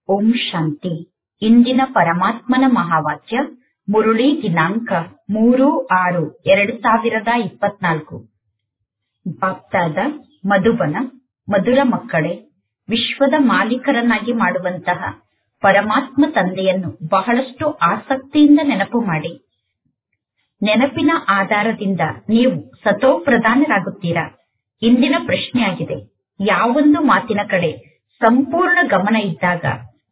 ಓಂ ಶಾಂತಿ. ಇಂದಿನ ಪರಮಾತ್ಮನ ಮಹಾವಾಕ್ಯ ಮುರುಳಿ ದಿನಾಂಕ 3/6/2024. ಬಾಪ್ತಾದ ಮಧುಬನ. ಮಧುರ ಮಕ್ಕಳೇ, ವಿಶ್ವದ ಮಾಲೀಕರನ್ನಾಗಿ ಮಾಡುವಂತಹ ಪರಮಾತ್ಮ ತಂದೆಯನ್ನು ಬಹಳಷ್ಟು ಆಸಕ್ತಿಯಿಂದ ನೆನಪು ಮಾಡಿ. ನೆನಪಿನ ಆಧಾರದಿಂದ ನೀವು ಸತೋ ಪ್ರಧಾನರಾಗುತ್ತೀರಾ. ಇಂದಿನ ಪ್ರಶ್ನೆಯಾಗಿದೆ, ಯಾವೊಂದು ಮಾತಿನ ಕಡೆ ಸಂಪೂರ್ಣ ಗಮನ ಇದ್ದಾಗ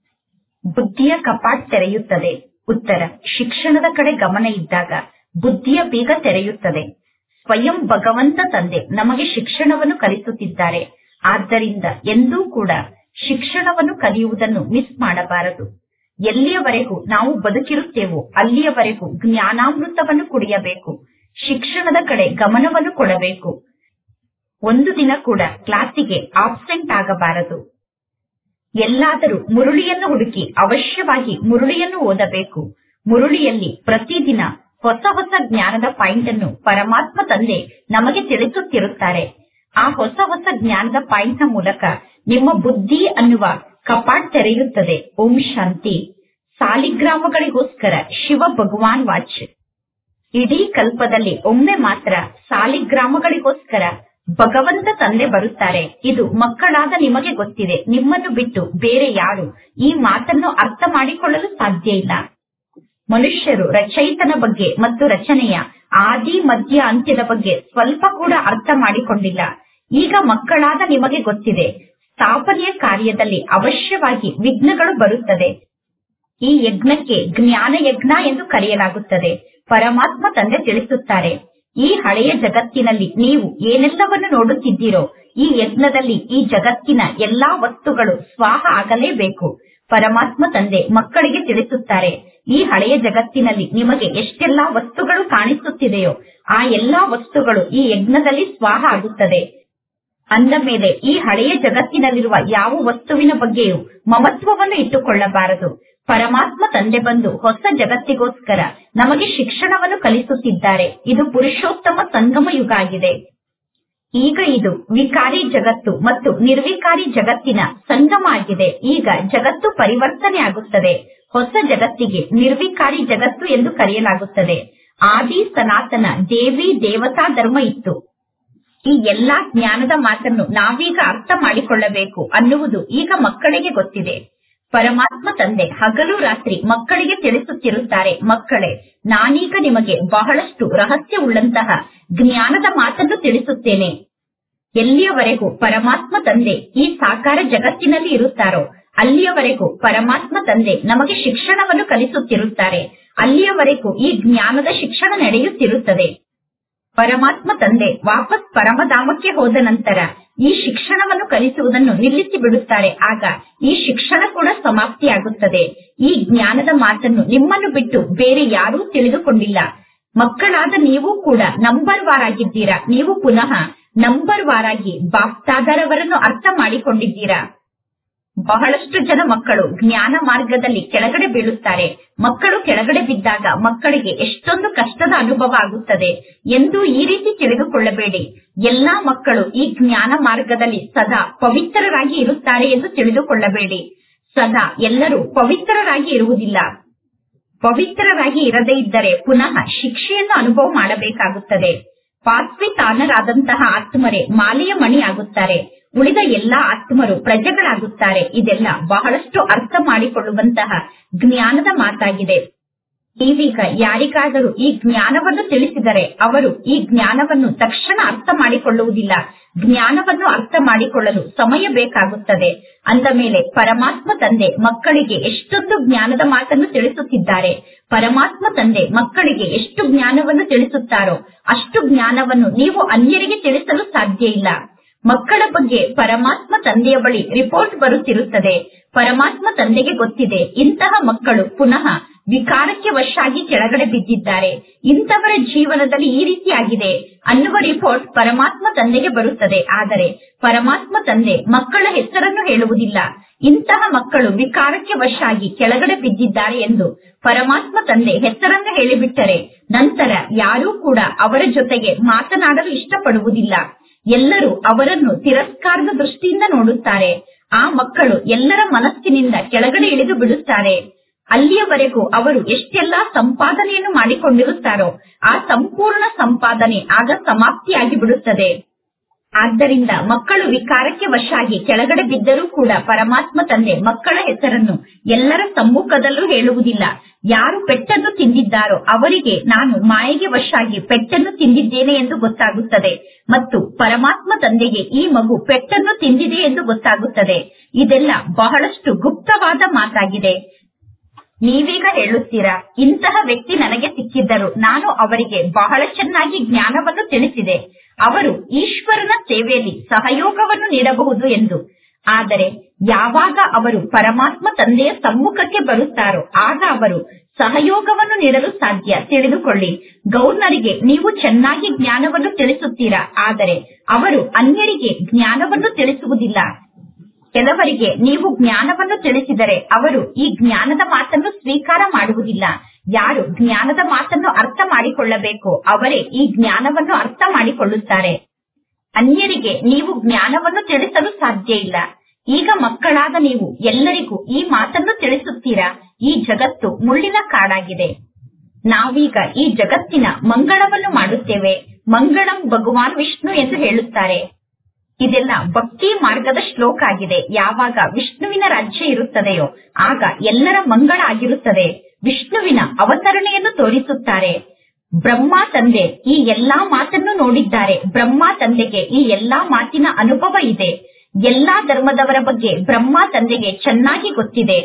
ಬುದ್ಧಿಯ ಕಪಾಟ್ ತೆರೆಯುತ್ತದೆ? ಉತ್ತರ, ಶಿಕ್ಷಣದ ಕಡೆ ಗಮನ ಇದ್ದಾಗ ಬುದ್ಧಿಯ ಬೀಗ ತೆರೆಯುತ್ತದೆ. ಸ್ವಯಂ ಭಗವಂತ ತಂದೆ ನಮಗೆ ಶಿಕ್ಷಣವನ್ನು ಕಲಿಸುತ್ತಿದ್ದಾರೆ. ಆದ್ದರಿಂದ ಎಂದೂ ಕೂಡ ಶಿಕ್ಷಣವನ್ನು ಕಲಿಯುವುದನ್ನು ಮಿಸ್ ಮಾಡಬಾರದು. ಎಲ್ಲಿಯವರೆಗೂ ನಾವು ಬದುಕಿರುತ್ತೇವೋ ಅಲ್ಲಿಯವರೆಗೂ ಜ್ಞಾನಾಮೃತವನ್ನು ಕುಡಿಯಬೇಕು. ಶಿಕ್ಷಣದ ಕಡೆ ಗಮನವನ್ನು ಕೊಡಬೇಕು. ಒಂದು ದಿನ ಕೂಡ ಕ್ಲಾಸಿಗೆ ಆಬ್ಸೆಂಟ್ ಆಗಬಾರದು. ಎಲ್ಲಾದರೂ ಮುರುಳಿಯನ್ನು ಹುಡುಕಿ ಅವಶ್ಯವಾಗಿ ಮುರುಳಿಯನ್ನು ಓದಬೇಕು. ಮುರುಳಿಯಲ್ಲಿ ಪ್ರತಿದಿನ ಹೊಸ ಹೊಸ ಜ್ಞಾನದ ಪಾಯಿಂಟ್ ಅನ್ನು ಪರಮಾತ್ಮ ತಂದೆ ನಮಗೆ ತಿಳಿಸುತ್ತಿರುತ್ತಾರೆ. ಆ ಹೊಸ ಹೊಸ ಜ್ಞಾನದ ಪಾಯಿಂಟ್ ನ ಮೂಲಕ ನಿಮ್ಮ ಬುದ್ಧಿ ಅನ್ನುವ ಕಪಾಟ್ ತೆರೆಯುತ್ತದೆ. ಓಂ ಶಾಂತಿ. ಸಾಲಿಗ್ರಾಮಗಳಿಗೋಸ್ಕರ ಶಿವ ಭಗವಾನ್ ವಾಚ್. ಇಡೀ ಕಲ್ಪದಲ್ಲಿ ಒಮ್ಮೆ ಮಾತ್ರ ಸಾಲಿಗ್ರಾಮಗಳಿಗೋಸ್ಕರ ಭಗವಂತ ತಂದೆ ಬರುತ್ತಾರೆ. ಇದು ಮಕ್ಕಳಾದ ನಿಮಗೆ ಗೊತ್ತಿದೆ. ನಿಮ್ಮನ್ನು ಬಿಟ್ಟು ಬೇರೆ ಯಾರು ಈ ಮಾತನ್ನು ಅರ್ಥ ಮಾಡಿಕೊಳ್ಳಲು ಸಾಧ್ಯ ಇಲ್ಲ. ಮನುಷ್ಯರು ರಚಯಿತನ ಬಗ್ಗೆ ಮತ್ತು ರಚನೆಯ ಆದಿ ಮಧ್ಯ ಅಂತ್ಯದ ಬಗ್ಗೆ ಸ್ವಲ್ಪ ಕೂಡ ಅರ್ಥ ಮಾಡಿಕೊಂಡಿಲ್ಲ. ಈಗ ಮಕ್ಕಳಾದ ನಿಮಗೆ ಗೊತ್ತಿದೆ, ಸ್ಥಾಪನೆಯ ಕಾರ್ಯದಲ್ಲಿ ಅವಶ್ಯವಾಗಿ ವಿಘ್ನಗಳು ಬರುತ್ತದೆ. ಈ ಯಜ್ಞಕ್ಕೆ ಜ್ಞಾನ ಯಜ್ಞ ಎಂದು ಕರೆಯಲಾಗುತ್ತದೆ. ಪರಮಾತ್ಮ ತಂದೆ ತಿಳಿಸುತ್ತಾರೆ, ಈ ಹಳೆಯ ಜಗತ್ತಿನಲ್ಲಿ ನೀವು ಏನೆಲ್ಲವನ್ನು ನೋಡುತ್ತಿದ್ದೀರೋ ಈ ಯಜ್ಞದಲ್ಲಿ ಈ ಜಗತ್ತಿನ ಎಲ್ಲಾ ವಸ್ತುಗಳು ಸ್ವಾಹ ಆಗಲೇಬೇಕು. ಪರಮಾತ್ಮ ತಂದೆ ಮಕ್ಕಳಿಗೆ ತಿಳಿಸುತ್ತಾರೆ, ಈ ಹಳೆಯ ಜಗತ್ತಿನಲ್ಲಿ ನಿಮಗೆ ಎಷ್ಟೆಲ್ಲಾ ವಸ್ತುಗಳು ಕಾಣಿಸುತ್ತಿದೆಯೋ ಆ ಎಲ್ಲಾ ವಸ್ತುಗಳು ಈ ಯಜ್ಞದಲ್ಲಿ ಸ್ವಾಹ ಆಗುತ್ತದೆ. ಅಂದ ಮೇಲೆ ಈ ಹಳೆಯ ಜಗತ್ತಿನಲ್ಲಿರುವ ಯಾವ ವಸ್ತುವಿನ ಬಗ್ಗೆಯೂ ಮಮತ್ವವನ್ನು ಇಟ್ಟುಕೊಳ್ಳಬಾರದು. ಪರಮಾತ್ಮ ತಂದೆ ಬಂದು ಹೊಸ ಜಗತ್ತಿಗೋಸ್ಕರ ನಮಗೆ ಶಿಕ್ಷಣವನ್ನು ಕಲಿಸುತ್ತಿದ್ದಾರೆ. ಇದು ಪುರುಷೋತ್ತಮ ಸಂಗಮ ಯುಗ ಆಗಿದೆ. ಈಗ ಇದು ವಿಕಾರಿ ಜಗತ್ತು ಮತ್ತು ನಿರ್ವಿಕಾರಿ ಜಗತ್ತಿನ ಸಂಗಮ ಆಗಿದೆ. ಈಗ ಜಗತ್ತು ಪರಿವರ್ತನೆ ಆಗುತ್ತದೆ. ಹೊಸ ಜಗತ್ತಿಗೆ ನಿರ್ವಿಕಾರಿ ಜಗತ್ತು ಎಂದು ಕರೆಯಲಾಗುತ್ತದೆ. ಆದಿ ಸನಾತನ ದೇವಿ ದೇವತಾ ಧರ್ಮ ಇತ್ತು. ಈ ಎಲ್ಲಾ ಜ್ಞಾನದ ಮಾತನ್ನು ನಾವೀಗ ಅರ್ಥ ಮಾಡಿಕೊಳ್ಳಬೇಕು ಅನ್ನುವುದು ಈಗ ಮಕ್ಕಳಿಗೆ ಗೊತ್ತಿದೆ. ಪರಮಾತ್ಮ ತಂದೆ ಹಗಲು ರಾತ್ರಿ ಮಕ್ಕಳಿಗೆ ತಿಳಿಸುತ್ತಿರುತ್ತಾರೆ, ಮಕ್ಕಳೇ, ನಾನೀಗ ನಿಮಗೆ ಬಹಳಷ್ಟು ರಹಸ್ಯವುಳ್ಳಂತಹ ಜ್ಞಾನದ ಮಾತನ್ನು ತಿಳಿಸುತ್ತೇನೆ. ಎಲ್ಲಿಯವರೆಗೂ ಪರಮಾತ್ಮ ತಂದೆ ಈ ಸಾಕಾರ ಜಗತ್ತಿನಲ್ಲಿ ಇರುತ್ತಾರೋ ಅಲ್ಲಿಯವರೆಗೂ ಪರಮಾತ್ಮ ತಂದೆ ನಮಗೆ ಶಿಕ್ಷಣವನ್ನು ಕಲಿಸುತ್ತಿರುತ್ತಾರೆ. ಅಲ್ಲಿಯವರೆಗೂ ಈ ಜ್ಞಾನದ ಶಿಕ್ಷಣ ನಡೆಯುತ್ತಿರುತ್ತದೆ. ಪರಮಾತ್ಮ ತಂದೆ ವಾಪಸ್ ಪರಮಧಾಮಕ್ಕೆ ಹೋದ ನಂತರ ಈ ಶಿಕ್ಷಣವನ್ನು ಕಲಿಸುವುದನ್ನು ನಿಲ್ಲಿಸಿ ಬಿಡುತ್ತಾರೆ. ಆಗ ಈ ಶಿಕ್ಷಣ ಕೂಡ ಸಮಾಪ್ತಿಯಾಗುತ್ತದೆ. ಈ ಜ್ಞಾನದ ಮಾತನ್ನು ನಿಮ್ಮನ್ನು ಬಿಟ್ಟು ಬೇರೆ ಯಾರೂ ತಿಳಿದುಕೊಂಡಿಲ್ಲ. ಮಕ್ಕಳಾದ ನೀವು ಕೂಡ ನಂಬರ್ ವಾರ್ ಆಗಿದ್ದೀರಾ. ನೀವು ಪುನಃ ನಂಬರ್ ವಾರ್ ಆಗಿ ಬಾಪ್ತಾದರವರನ್ನು ಅರ್ಥ ಮಾಡಿಕೊಂಡಿದ್ದೀರಾ. ಬಹಳಷ್ಟು ಜನ ಮಕ್ಕಳು ಜ್ಞಾನ ಮಾರ್ಗದಲ್ಲಿ ಕೆಳಗಡೆ ಬೀಳುತ್ತಾರೆ. ಮಕ್ಕಳು ಕೆಳಗಡೆ ಬಿದ್ದಾಗ ಮಕ್ಕಳಿಗೆ ಎಷ್ಟೊಂದು ಕಷ್ಟದ ಅನುಭವ ಆಗುತ್ತದೆ ಎಂದು ಈ ರೀತಿ ತಿಳಿದುಕೊಳ್ಳಬೇಡಿ. ಎಲ್ಲಾ ಮಕ್ಕಳು ಈ ಜ್ಞಾನ ಮಾರ್ಗದಲ್ಲಿ ಸದಾ ಪವಿತ್ರರಾಗಿ ಇರುತ್ತಾರೆ ಎಂದು ತಿಳಿದುಕೊಳ್ಳಬೇಡಿ. ಸದಾ ಎಲ್ಲರೂ ಪವಿತ್ರರಾಗಿ ಇರುವುದಿಲ್ಲ. ಪವಿತ್ರರಾಗಿ ಇರದೇ ಇದ್ದರೆ ಪುನಃ ಶಿಕ್ಷೆಯನ್ನು ಅನುಭವ ಮಾಡಬೇಕಾಗುತ್ತದೆ. ಪಾಸ್ವಿತಾನರಾದಂತಹ ಆತ್ಮರೇ ಮಾಲೆಯ ಮಣಿ ಆಗುತ್ತಾರೆ. ಉಳಿದ ಎಲ್ಲಾ ಆತ್ಮರು ಪ್ರಜೆಗಳಾಗುತ್ತಾರೆ. ಇದೆಲ್ಲ ಬಹಳಷ್ಟು ಅರ್ಥ ಮಾಡಿಕೊಳ್ಳುವಂತಹ ಜ್ಞಾನದ ಮಾತಾಗಿದೆ. ನೀವೀಗ ಯಾರಿಗಾದರೂ ಈ ಜ್ಞಾನವನ್ನು ತಿಳಿಸಿದರೆ ಅವರು ಈ ಜ್ಞಾನವನ್ನು ತಕ್ಷಣ ಅರ್ಥ ಮಾಡಿಕೊಳ್ಳುವುದಿಲ್ಲ. ಜ್ಞಾನವನ್ನು ಅರ್ಥ ಮಾಡಿಕೊಳ್ಳಲು ಸಮಯ ಬೇಕಾಗುತ್ತದೆ. ಅಂದ ಮೇಲೆ ಪರಮಾತ್ಮ ತಂದೆ ಮಕ್ಕಳಿಗೆ ಎಷ್ಟೊಂದು ಜ್ಞಾನದ ಮಾತನ್ನು ತಿಳಿಸುತ್ತಿದ್ದಾರೆ. ಪರಮಾತ್ಮ ತಂದೆ ಮಕ್ಕಳಿಗೆ ಎಷ್ಟು ಜ್ಞಾನವನ್ನು ತಿಳಿಸುತ್ತಾರೋ ಅಷ್ಟು ಜ್ಞಾನವನ್ನು ನೀವು ಅನ್ಯರಿಗೆ ತಿಳಿಸಲು ಸಾಧ್ಯ ಇಲ್ಲ. ಮಕ್ಕಳ ಬಗ್ಗೆ ಪರಮಾತ್ಮ ತಂದೆಯ ಬಳಿ ರಿಪೋರ್ಟ್ ಬರುತ್ತಿರುತ್ತದೆ. ಪರಮಾತ್ಮ ತಂದೆಗೆ ಗೊತ್ತಿದೆ, ಇಂತಹ ಮಕ್ಕಳು ಪುನಃ ವಿಕಾರಕ್ಕೆ ವಶಾಗಿ ಕೆಳಗಡೆ ಬಿದ್ದಿದ್ದಾರೆ. ಇಂಥವರ ಜೀವನದಲ್ಲಿ ಈ ರೀತಿಯಾಗಿದೆ ಅನ್ನುವ ರಿಪೋರ್ಟ್ ಪರಮಾತ್ಮ ತಂದೆಗೆ ಬರುತ್ತದೆ. ಆದರೆ ಪರಮಾತ್ಮ ತಂದೆ ಮಕ್ಕಳ ಹೆಸರನ್ನು ಹೇಳುವುದಿಲ್ಲ. ಇಂತಹ ಮಕ್ಕಳು ವಿಕಾರಕ್ಕೆ ವಶಾಗಿ ಕೆಳಗಡೆ ಬಿದ್ದಿದ್ದಾರೆ ಎಂದು ಪರಮಾತ್ಮ ತಂದೆ ಹೆಸರನ್ನು ಹೇಳಿಬಿಟ್ಟರೆ ನಂತರ ಯಾರೂ ಕೂಡ ಅವರ ಜೊತೆಗೆ ಮಾತನಾಡಲು ಇಷ್ಟಪಡುವುದಿಲ್ಲ. ಎಲ್ಲರೂ ಅವರನ್ನು ತಿರಸ್ಕಾರದ ದೃಷ್ಟಿಯಿಂದ ನೋಡುತ್ತಾರೆ. ಆ ಮಕ್ಕಳು ಎಲ್ಲರ ಮನಸ್ಸಿನಿಂದ ಕೆಳಗಡೆ ಇಳಿದು ಬಿಡುತ್ತಾರೆ. ಅಲ್ಲಿಯವರೆಗೂ ಅವರು ಎಷ್ಟೆಲ್ಲಾ ಸಂಪಾದನೆಯನ್ನು ಮಾಡಿಕೊಂಡಿರುತ್ತಾರೋ ಆ ಸಂಪೂರ್ಣ ಸಂಪಾದನೆ ಆಗ ಸಮಾಪ್ತಿಯಾಗಿ ಬಿಡುತ್ತದೆ. ಆದ್ದರಿಂದ ಮಕ್ಕಳು ವಿಕಾರಕ್ಕೆ ವಶಾಗಿ ಕೆಳಗಡೆ ಬಿದ್ದರೂ ಕೂಡ ಪರಮಾತ್ಮ ತಂದೆ ಮಕ್ಕಳ ಹೆಸರನ್ನು ಎಲ್ಲರ ಸಮ್ಮುಖದಲ್ಲೂ ಹೇಳುವುದಿಲ್ಲ. ಯಾರು ಪೆಟ್ಟನ್ನು ತಿಂದಿದ್ದಾರೋ ಅವರಿಗೆ ನಾನು ಮಾಯೆಗೆ ವಶಾಗಿ ಪೆಟ್ಟನ್ನು ತಿಂದಿದ್ದೇನೆ ಎಂದು ಗೊತ್ತಾಗುತ್ತದೆ ಮತ್ತು ಪರಮಾತ್ಮ ತಂದೆಗೆ ಈ ಮಗು ಪೆಟ್ಟನ್ನು ತಿಂದಿದೆ ಎಂದು ಗೊತ್ತಾಗುತ್ತದೆ. ಇದೆಲ್ಲ ಬಹಳಷ್ಟು ಗುಪ್ತವಾದ ಮಾತಾಗಿದೆ. ನೀವೀಗ ಹೇಳುತ್ತೀರಾ, ಇಂತಹ ವ್ಯಕ್ತಿ ನನಗೆ ಸಿಕ್ಕಿದ್ದರು, ನಾನು ಅವರಿಗೆ ಬಹಳ ಚೆನ್ನಾಗಿ ಜ್ಞಾನವನ್ನು ತಿಳಿಸಿದೆ, ಅವರು ಈಶ್ವರನ ಸೇವೆಯಲ್ಲಿ ಸಹಯೋಗವನ್ನು ನೀಡಬಹುದು ಎಂದು. ಆದರೆ ಯಾವಾಗ ಅವರು ಪರಮಾತ್ಮ ತಂದೆಯ ಸಮ್ಮುಖಕ್ಕೆ ಬರುತ್ತಾರೋ ಆಗ ಅವರು ಸಹಯೋಗವನ್ನು ನೀಡಲು ಸಾಧ್ಯ. ತಿಳಿದುಕೊಳ್ಳಿ, ಗೌರ್ನರಿಗೆ ನೀವು ಚೆನ್ನಾಗಿ ಜ್ಞಾನವನ್ನು ತಿಳಿಸುತ್ತೀರಾ, ಆದರೆ ಅವರು ಅನ್ಯರಿಗೆ ಜ್ಞಾನವನ್ನು ತಿಳಿಸುವುದಿಲ್ಲ. ಕೆಲವರಿಗೆ ನೀವು ಜ್ಞಾನವನ್ನು ತಿಳಿಸಿದರೆ ಅವರು ಈ ಜ್ಞಾನದ ಮಾತನ್ನು ಸ್ವೀಕಾರ ಮಾಡುವುದಿಲ್ಲ. ಯಾರು ಜ್ಞಾನದ ಮಾತನ್ನು ಅರ್ಥ ಮಾಡಿಕೊಳ್ಳಬೇಕೋ ಅವರೇ ಈ ಜ್ಞಾನವನ್ನು ಅರ್ಥ ಮಾಡಿಕೊಳ್ಳುತ್ತಾರೆ. ಅನ್ಯರಿಗೆ ನೀವು ಜ್ಞಾನವನ್ನು ತಿಳಿಸಲು ಸಾಧ್ಯ ಇಲ್ಲ. ಈಗ ಮಕ್ಕಳಾದ ನೀವು ಎಲ್ಲರಿಗೂ ಈ ಮಾತನ್ನು ತಿಳಿಸುತ್ತೀರಾ. ಈ ಜಗತ್ತು ಮುಳ್ಳಿನ ಕಾಡಾಗಿದೆ. ನಾವೀಗ ಈ ಜಗತ್ತಿನ ಮಂಗಳವನ್ನು ಮಾಡುತ್ತೇವೆ. ಮಂಗಳಂ ಭಗವಾನ್ ವಿಷ್ಣು ಎಂದು ಹೇಳುತ್ತಾರೆ. ಇದೆಲ್ಲ ಭಕ್ತಿ ಮಾರ್ಗದ ಶ್ಲೋಕ ಆಗಿದೆ. ಯಾವಾಗ ವಿಷ್ಣುವಿನ ರಾಜ್ಯ ಇರುತ್ತದೆಯೋ ಆಗ ಎಲ್ಲರ ಮಂಗಳ ಆಗಿರುತ್ತದೆ. ವಿಷ್ಣುವಿನ ಅವತರಣೆಯನ್ನು ತೋರಿಸುತ್ತಾರೆ. ಬ್ರಹ್ಮ ತಂದೆ ಈ ಎಲ್ಲಾ ಮಾತನ್ನು ನೋಡಿದ್ದಾರೆ. ಬ್ರಹ್ಮ ತಂದೆಗೆ ಈ ಎಲ್ಲಾ ಮಾತಿನ ಅನುಭವ ಇದೆ. ಎಲ್ಲಾ ಧರ್ಮದವರ ಬಗ್ಗೆ ಬ್ರಹ್ಮ ತಂದೆಗೆ ಚೆನ್ನಾಗಿ ಗೊತ್ತಿದೆ.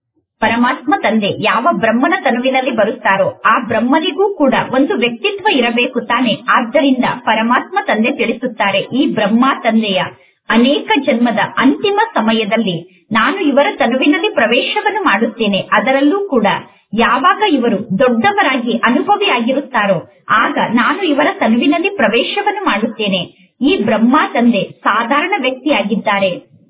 ಪರಮಾತ್ಮ ತಂದೆ ಯಾವ ಬ್ರಹ್ಮನ ತನುವಿನಲ್ಲಿ ಬರುತ್ತಾರೋ ಆ ಬ್ರಹ್ಮನಿಗೂ ಕೂಡ ಒಂದು ವ್ಯಕ್ತಿತ್ವ ಇರಬೇಕು ತಾನೆ. ಆದ್ದರಿಂದ ಪರಮಾತ್ಮ ತಂದೆ ತಿಳಿಸುತ್ತಾರೆ, ಈ ಬ್ರಹ್ಮ ತಂದೆಯ ಅನೇಕ ಜನ್ಮದ ಅಂತಿಮ ಸಮಯದಲ್ಲಿ ನಾನು ಇವರ ತನುವಿನಲ್ಲಿ ಪ್ರವೇಶವನ್ನು ಮಾಡುತ್ತೇನೆ. ಅದರಲ್ಲೂ ಕೂಡ ಯಾವಾಗ ಇವರು ದೊಡ್ಡವರಾಗಿ ಅನುಭವಿಯಾಗಿರುತ್ತಾರೋ ಆಗ ನಾನು ಇವರ ತನುವಿನಲ್ಲಿ ಪ್ರವೇಶವನ್ನು ಮಾಡುತ್ತೇನೆ. ಈ ಬ್ರಹ್ಮ ತಂದೆ ಸಾಧಾರಣ ವ್ಯಕ್ತಿಯಾಗಿದ್ದಾರೆ.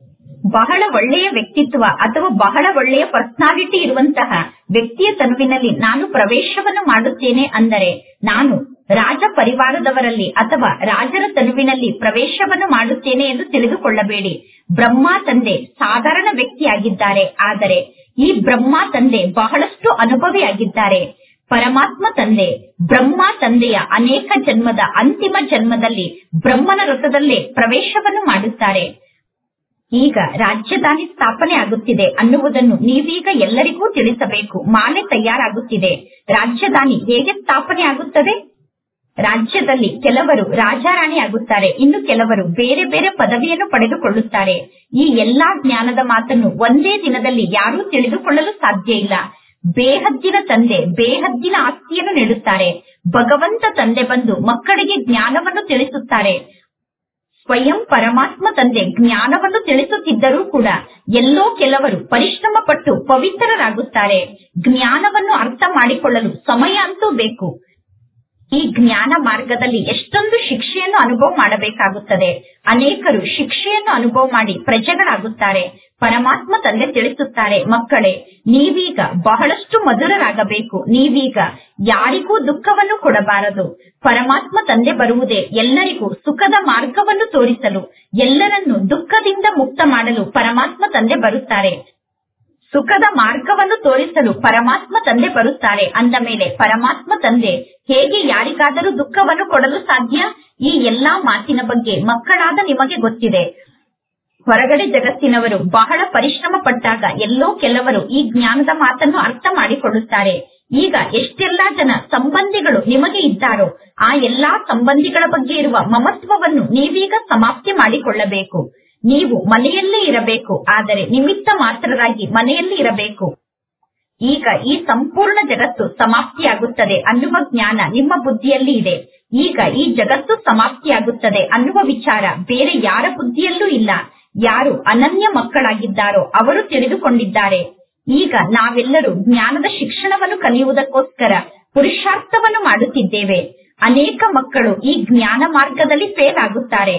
ಬಹಳ ಒಳ್ಳೆಯ ವ್ಯಕ್ತಿತ್ವ ಅಥವಾ ಬಹಳ ಒಳ್ಳೆಯ ಪರ್ಸನಾಲಿಟಿ ಇರುವಂತಹ ವ್ಯಕ್ತಿಯ ತನುವಿನಲ್ಲಿ ನಾನು ಪ್ರವೇಶವನ್ನು ಮಾಡುತ್ತೇನೆ ಅಂದರೆ ನಾನು ರಾಜ ಪರಿವಾರದವರಲ್ಲಿ ಅಥವಾ ರಾಜರ ತನುವಿನಲ್ಲಿ ಪ್ರವೇಶವನ್ನು ಮಾಡುತ್ತೇನೆ ಎಂದು ತಿಳಿದುಕೊಳ್ಳಬೇಡಿ. ಬ್ರಹ್ಮ ತಂದೆ ಸಾಧಾರಣ ವ್ಯಕ್ತಿಯಾಗಿದ್ದಾರೆ. ಆದರೆ ಈ ಬ್ರಹ್ಮ ತಂದೆ ಬಹಳಷ್ಟು ಅನುಭವಿಯಾಗಿದ್ದಾರೆ. ಪರಮಾತ್ಮ ತಂದೆ ಬ್ರಹ್ಮ ತಂದೆಯ ಅನೇಕ ಜನ್ಮದ ಅಂತಿಮ ಜನ್ಮದಲ್ಲಿ ಬ್ರಹ್ಮನ ರಥದಲ್ಲೇ ಪ್ರವೇಶವನ್ನು ಮಾಡುತ್ತಾರೆ. ಈಗ ರಾಜ್ಯಧಾನಿ ಸ್ಥಾಪನೆ ಆಗುತ್ತಿದೆ ಅನ್ನುವುದನ್ನು ನೀವೀಗ ಎಲ್ಲರಿಗೂ ತಿಳಿಸಬೇಕು. ಮಾಲೆ ತಯಾರಾಗುತ್ತಿದೆ. ರಾಜ್ಯಧಾನಿ ಹೇಗೆ ಸ್ಥಾಪನೆ ಆಗುತ್ತದೆ? ರಾಜ್ಯದಲ್ಲಿ ಕೆಲವರು ರಾಜಾರಾಣಿ ಆಗುತ್ತಾರೆ, ಇನ್ನು ಕೆಲವರು ಬೇರೆ ಬೇರೆ ಪದವಿಯನ್ನು ಪಡೆದುಕೊಳ್ಳುತ್ತಾರೆ. ಈ ಎಲ್ಲಾ ಜ್ಞಾನದ ಮಾತನ್ನು ಒಂದೇ ದಿನದಲ್ಲಿ ಯಾರೂ ತಿಳಿದುಕೊಳ್ಳಲು ಸಾಧ್ಯ ಇಲ್ಲ. ಬೇಹದ್ದಿನ ತಂದೆ ಬೇಹದ್ದಿನ ಆಸ್ತಿಯನ್ನು ನೀಡುತ್ತಾರೆ. ಭಗವಂತ ತಂದೆ ಬಂದು ಮಕ್ಕಳಿಗೆ ಜ್ಞಾನವನ್ನು ತಿಳಿಸುತ್ತಾರೆ. ಸ್ವಯಂ ಪರಮಾತ್ಮ ತಂದೆ ಜ್ಞಾನವನ್ನು ತಿಳಿಸುತ್ತಿದ್ದರೂ ಕೂಡ ಎಲ್ಲೋ ಕೆಲವರು ಪರಿಶ್ರಮ ಪಟ್ಟು ಪವಿತ್ರರಾಗುತ್ತಾರೆ. ಜ್ಞಾನವನ್ನು ಅರ್ಥ ಮಾಡಿಕೊಳ್ಳಲು ಸಮಯ ಅಂತೂ ಬೇಕು. ಈ ಜ್ಞಾನ ಮಾರ್ಗದಲ್ಲಿ ಎಷ್ಟೊಂದು ಶಿಕ್ಷೆಯನ್ನು ಅನುಭವ ಮಾಡಬೇಕಾಗುತ್ತದೆ. ಅನೇಕರು ಶಿಕ್ಷೆಯನ್ನು ಅನುಭವ ಮಾಡಿ ಪ್ರಜೆಗಳಾಗುತ್ತಾರೆ. ಪರಮಾತ್ಮ ತಂದೆ ತಿಳಿಸುತ್ತಾರೆ, ಮಕ್ಕಳೇ ನೀವೀಗ ಬಹಳಷ್ಟು ಮಧುರರಾಗಬೇಕು. ನೀವೀಗ ಯಾರಿಗೂ ದುಃಖವನ್ನು ಕೊಡಬಾರದು. ಪರಮಾತ್ಮ ತಂದೆ ಬರುವುದೇ ಎಲ್ಲರಿಗೂ ಸುಖದ ಮಾರ್ಗವನ್ನು ತೋರಿಸಲು, ಎಲ್ಲರನ್ನು ದುಃಖದಿಂದ ಮುಕ್ತ ಮಾಡಲು ಪರಮಾತ್ಮ ತಂದೆ ಬರುತ್ತಾರೆ. ಸುಖದ ಮಾರ್ಗವನ್ನು ತೋರಿಸಲು ಪರಮಾತ್ಮ ತಂದೆ ಬರುತ್ತಾರೆ ಅಂದ ಮೇಲೆ ಪರಮಾತ್ಮ ತಂದೆ ಹೇಗೆ ಯಾರಿಗಾದರೂ ದುಃಖವನ್ನು ಕೊಡಲು ಸಾಧ್ಯ? ಈ ಎಲ್ಲಾ ಮಾತಿನ ಬಗ್ಗೆ ಮಕ್ಕಳಾದ ನಿಮಗೆ ಗೊತ್ತಿದೆ. ಹೊರಗಡೆ ಜಗತ್ತಿನವರು ಬಹಳ ಪರಿಶ್ರಮ ಪಟ್ಟಾಗ ಎಲ್ಲೋ ಕೆಲವರು ಈ ಜ್ಞಾನದ ಮಾತನ್ನು ಅರ್ಥ ಮಾಡಿಕೊಳ್ಳುತ್ತಾರೆ. ಈಗ ಎಷ್ಟೆಲ್ಲಾ ಜನ ಸಂಬಂಧಿಗಳು ನಿಮಗೆ ಇದ್ದಾರೋ ಆ ಎಲ್ಲಾ ಸಂಬಂಧಿಗಳ ಬಗ್ಗೆ ಇರುವ ಮಮತ್ವವನ್ನು ನೀವೀಗ ಸಮಾಪ್ತಿ ಮಾಡಿಕೊಳ್ಳಬೇಕು. ನೀವು ಮನೆಯಲ್ಲೇ ಇರಬೇಕು, ಆದರೆ ನಿಮಿತ್ತ ಮಾತ್ರರಾಗಿ ಮನೆಯಲ್ಲಿ ಇರಬೇಕು. ಈಗ ಈ ಸಂಪೂರ್ಣ ಜಗತ್ತು ಸಮಾಪ್ತಿಯಾಗುತ್ತದೆ ಅನ್ನುವ ಜ್ಞಾನ ನಿಮ್ಮ ಬುದ್ಧಿಯಲ್ಲಿ ಇದೆ. ಈಗ ಈ ಜಗತ್ತು ಸಮಾಪ್ತಿಯಾಗುತ್ತದೆ ಅನ್ನುವ ವಿಚಾರ ಬೇರೆ ಯಾರ ಬುದ್ಧಿಯಲ್ಲೂ ಇಲ್ಲ. ಯಾರು ಅನನ್ಯ ಮಕ್ಕಳಾಗಿದ್ದಾರೋ ಅವರು ತಿಳಿದುಕೊಂಡಿದ್ದಾರೆ. ಈಗ ನಾವೆಲ್ಲರೂ ಜ್ಞಾನದ ಶಿಕ್ಷಣವನ್ನು ಕಲಿಯುವುದಕ್ಕೋಸ್ಕರ ಪುರುಷಾರ್ಥವನ್ನು ಮಾಡುತ್ತಿದ್ದೇವೆ. ಅನೇಕ ಮಕ್ಕಳು ಈ ಜ್ಞಾನ ಮಾರ್ಗದಲ್ಲಿ ಫೇಲ್ ಆಗುತ್ತಾರೆ.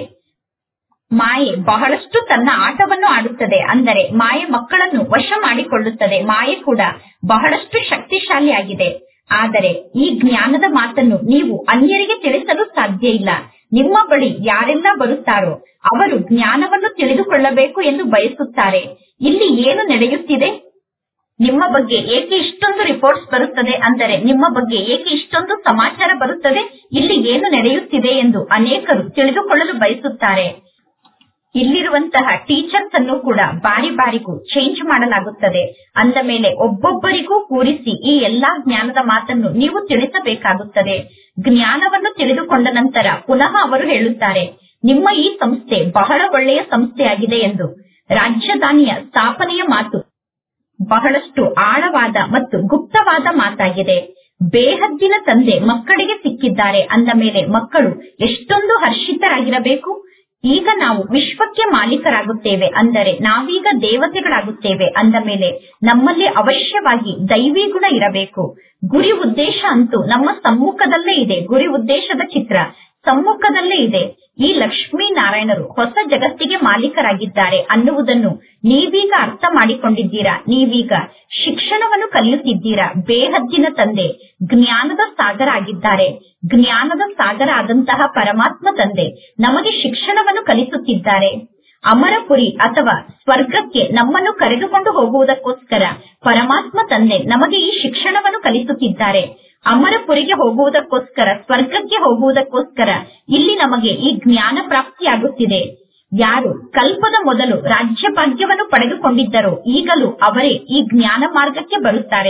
ಮಾಯೆ ಬಹಳಷ್ಟು ತನ್ನ ಆಟವನ್ನು ಆಡುತ್ತದೆ. ಅಂದರೆ ಮಾಯೆ ಮಕ್ಕಳನ್ನು ವಶ ಮಾಡಿಕೊಳ್ಳುತ್ತದೆ. ಮಾಯೆ ಕೂಡ ಬಹಳಷ್ಟು ಶಕ್ತಿಶಾಲಿಯಾಗಿದೆ. ಆದರೆ ಈ ಜ್ಞಾನದ ಮಾತನ್ನು ನೀವು ಅನ್ಯರಿಗೆ ತಿಳಿಸಲು ಸಾಧ್ಯ ಇಲ್ಲ. ನಿಮ್ಮ ಬಳಿ ಯಾರೆಲ್ಲ ಬರುತ್ತಾರೋ ಅವರು ಜ್ಞಾನವನ್ನು ತಿಳಿದುಕೊಳ್ಳಬೇಕು ಎಂದು ಬಯಸುತ್ತಾರೆ. ಇಲ್ಲಿ ಏನು ನಡೆಯುತ್ತಿದೆ? ನಿಮ್ಮ ಬಗ್ಗೆ ಏಕೆ ಇಷ್ಟೊಂದು ರಿಪೋರ್ಟ್ಸ್ ಬರುತ್ತದೆ, ಅಂದರೆ ನಿಮ್ಮ ಬಗ್ಗೆ ಏಕೆ ಇಷ್ಟೊಂದು ಸಮಾಚಾರ ಬರುತ್ತದೆ, ಇಲ್ಲಿ ಏನು ನಡೆಯುತ್ತಿದೆ ಎಂದು ಅನೇಕರು ತಿಳಿದುಕೊಳ್ಳಲು ಬಯಸುತ್ತಾರೆ. ಇಲ್ಲಿರುವಂತಹ ಟೀಚರ್ಸ್ ಅನ್ನು ಕೂಡ ಬಾರಿ ಬಾರಿಗೂ ಚೇಂಜ್ ಮಾಡಲಾಗುತ್ತದೆ. ಅಂದ ಮೇಲೆ ಒಬ್ಬೊಬ್ಬರಿಗೂ ಕೂರಿಸಿ ಈ ಎಲ್ಲಾ ಜ್ಞಾನದ ಮಾತನ್ನು ನೀವು ತಿಳಿಸಬೇಕಾಗುತ್ತದೆ. ಜ್ಞಾನವನ್ನು ತಿಳಿದುಕೊಂಡ ನಂತರ ಪುನಃ ಅವರು ಹೇಳುತ್ತಾರೆ, ನಿಮ್ಮ ಈ ಸಂಸ್ಥೆ ಬಹಳ ಒಳ್ಳೆಯ ಸಂಸ್ಥೆಯಾಗಿದೆ ಎಂದು. ರಾಜಧಾನಿಯ ಸ್ಥಾಪನೆಯ ಮಾತು ಬಹಳಷ್ಟು ಆಳವಾದ ಮತ್ತು ಗುಪ್ತವಾದ ಮಾತಾಗಿದೆ. ಬೇಹದ್ದಿನ ತಂದೆ ಮಕ್ಕಳಿಗೆ ಸಿಕ್ಕಿದ್ದಾರೆ ಅಂದ ಮೇಲೆ ಮಕ್ಕಳು ಎಷ್ಟೊಂದು ಹರ್ಷಿತರಾಗಿರಬೇಕು. ಈಗ ನಾವು ವಿಶ್ವಕ್ಕೆ ಮಾಲೀಕರಾಗುತ್ತೇವೆ, ಅಂದರೆ ನಾವೀಗ ದೇವತೆಗಳಾಗುತ್ತೇವೆ ಅಂದ ಮೇಲೆ ನಮ್ಮಲ್ಲಿ ಅವಶ್ಯವಾಗಿ ದೈವಿ ಗುಣ ಇರಬೇಕು. ಗುರಿ ಉದ್ದೇಶ ಅಂತೂ ನಮ್ಮ ಸಮ್ಮುಖದಲ್ಲೇ ಇದೆ. ಗುರಿ ಉದ್ದೇಶದ ಚಿತ್ರ ಸಮ್ಮುಖದಲ್ಲೇ ಇದೆ. ಈ ಲಕ್ಷ್ಮೀನಾರಾಯಣರು ಹೊಸ ಜಗತ್ತಿಗೆ ಮಾಲೀಕರಾಗಿದ್ದಾರೆ ಅನ್ನುವುದನ್ನು ನೀವೀಗ ಅರ್ಥ ಮಾಡಿಕೊಂಡಿದ್ದೀರಾ. ನೀವೀಗ ಶಿಕ್ಷಣವನ್ನು ಕಲಿಯುತ್ತಿದ್ದೀರಾ. ಬೇಹದ್ದಿನ ತಂದೆ ಜ್ಞಾನದ ಸಾಗರ ಆಗಿದ್ದಾರೆ. ಜ್ಞಾನದ ಸಾಗರ ಆದಂತಹ ಪರಮಾತ್ಮ ತಂದೆ ನಮಗೆ ಶಿಕ್ಷಣವನ್ನು ಕಲಿಸುತ್ತಿದ್ದಾರೆ. ಅಮರಪುರಿ ಅಥವಾ ಸ್ವರ್ಗಕ್ಕೆ ನಮ್ಮನ್ನು ಕರೆದುಕೊಂಡು ಹೋಗುವುದಕ್ಕೋಸ್ಕರ ಪರಮಾತ್ಮ ತಂದೆ ನಮಗೆ ಈ ಶಿಕ್ಷಣವನ್ನು ಕಲಿಸುತ್ತಿದ್ದಾರೆ. ಅಮರಪುರಿಗೆ ಹೋಗುವುದಕ್ಕೋಸ್ಕರ, ಸ್ವರ್ಗಕ್ಕೆ ಹೋಗುವುದಕ್ಕೋಸ್ಕರ ಇಲ್ಲಿ ನಮಗೆ ಈ ಜ್ಞಾನ ಪ್ರಾಪ್ತಿಯಾಗುತ್ತಿದೆ. ಯಾರು ಕಲ್ಪದ ಮೊದಲು ರಾಜ್ಯ ಭಾಗ್ಯವನ್ನು ಪಡೆದುಕೊಂಡಿದ್ದರೋ ಈಗಲೂ ಅವರೇ ಈ ಜ್ಞಾನ ಮಾರ್ಗಕ್ಕೆ ಬರುತ್ತಾರೆ.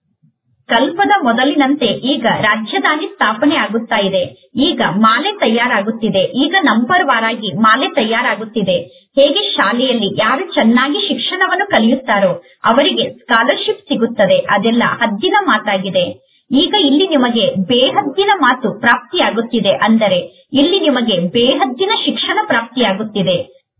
ಕಲ್ಪದ ಮೊದಲಿನಂತೆ ಈಗ ರಾಜಧಾನಿ ಸ್ಥಾಪನೆ ಆಗುತ್ತಾ ಇದೆ. ಈಗ ಮಾಲೆ ತಯಾರಾಗುತ್ತಿದೆ. ಈಗ ನಂಬರ್ ವಾರಾಗಿ ಮಾಲೆ ತಯಾರಾಗುತ್ತಿದೆ. ಹೇಗೆ ಶಾಲೆಯಲ್ಲಿ ಯಾರು ಚೆನ್ನಾಗಿ ಶಿಕ್ಷಣವನ್ನು ಕಲಿಯುತ್ತಾರೋ ಅವರಿಗೆ ಸ್ಕಾಲರ್ಶಿಪ್ ಸಿಗುತ್ತದೆ, ಅದೆಲ್ಲ ಹದ್ದಿನ ಮಾತಾಗಿದೆ. ಈಗ ಇಲ್ಲಿ ನಿಮಗೆ ಬೇಹದ್ದಿನ ಮಾತು ಪ್ರಾಪ್ತಿಯಾಗುತ್ತಿದೆ, ಅಂದರೆ ಇಲ್ಲಿ ನಿಮಗೆ ಬೇಹದ್ದಿನ ಶಿಕ್ಷಣ ಪ್ರಾಪ್ತಿಯಾಗುತ್ತಿದೆ.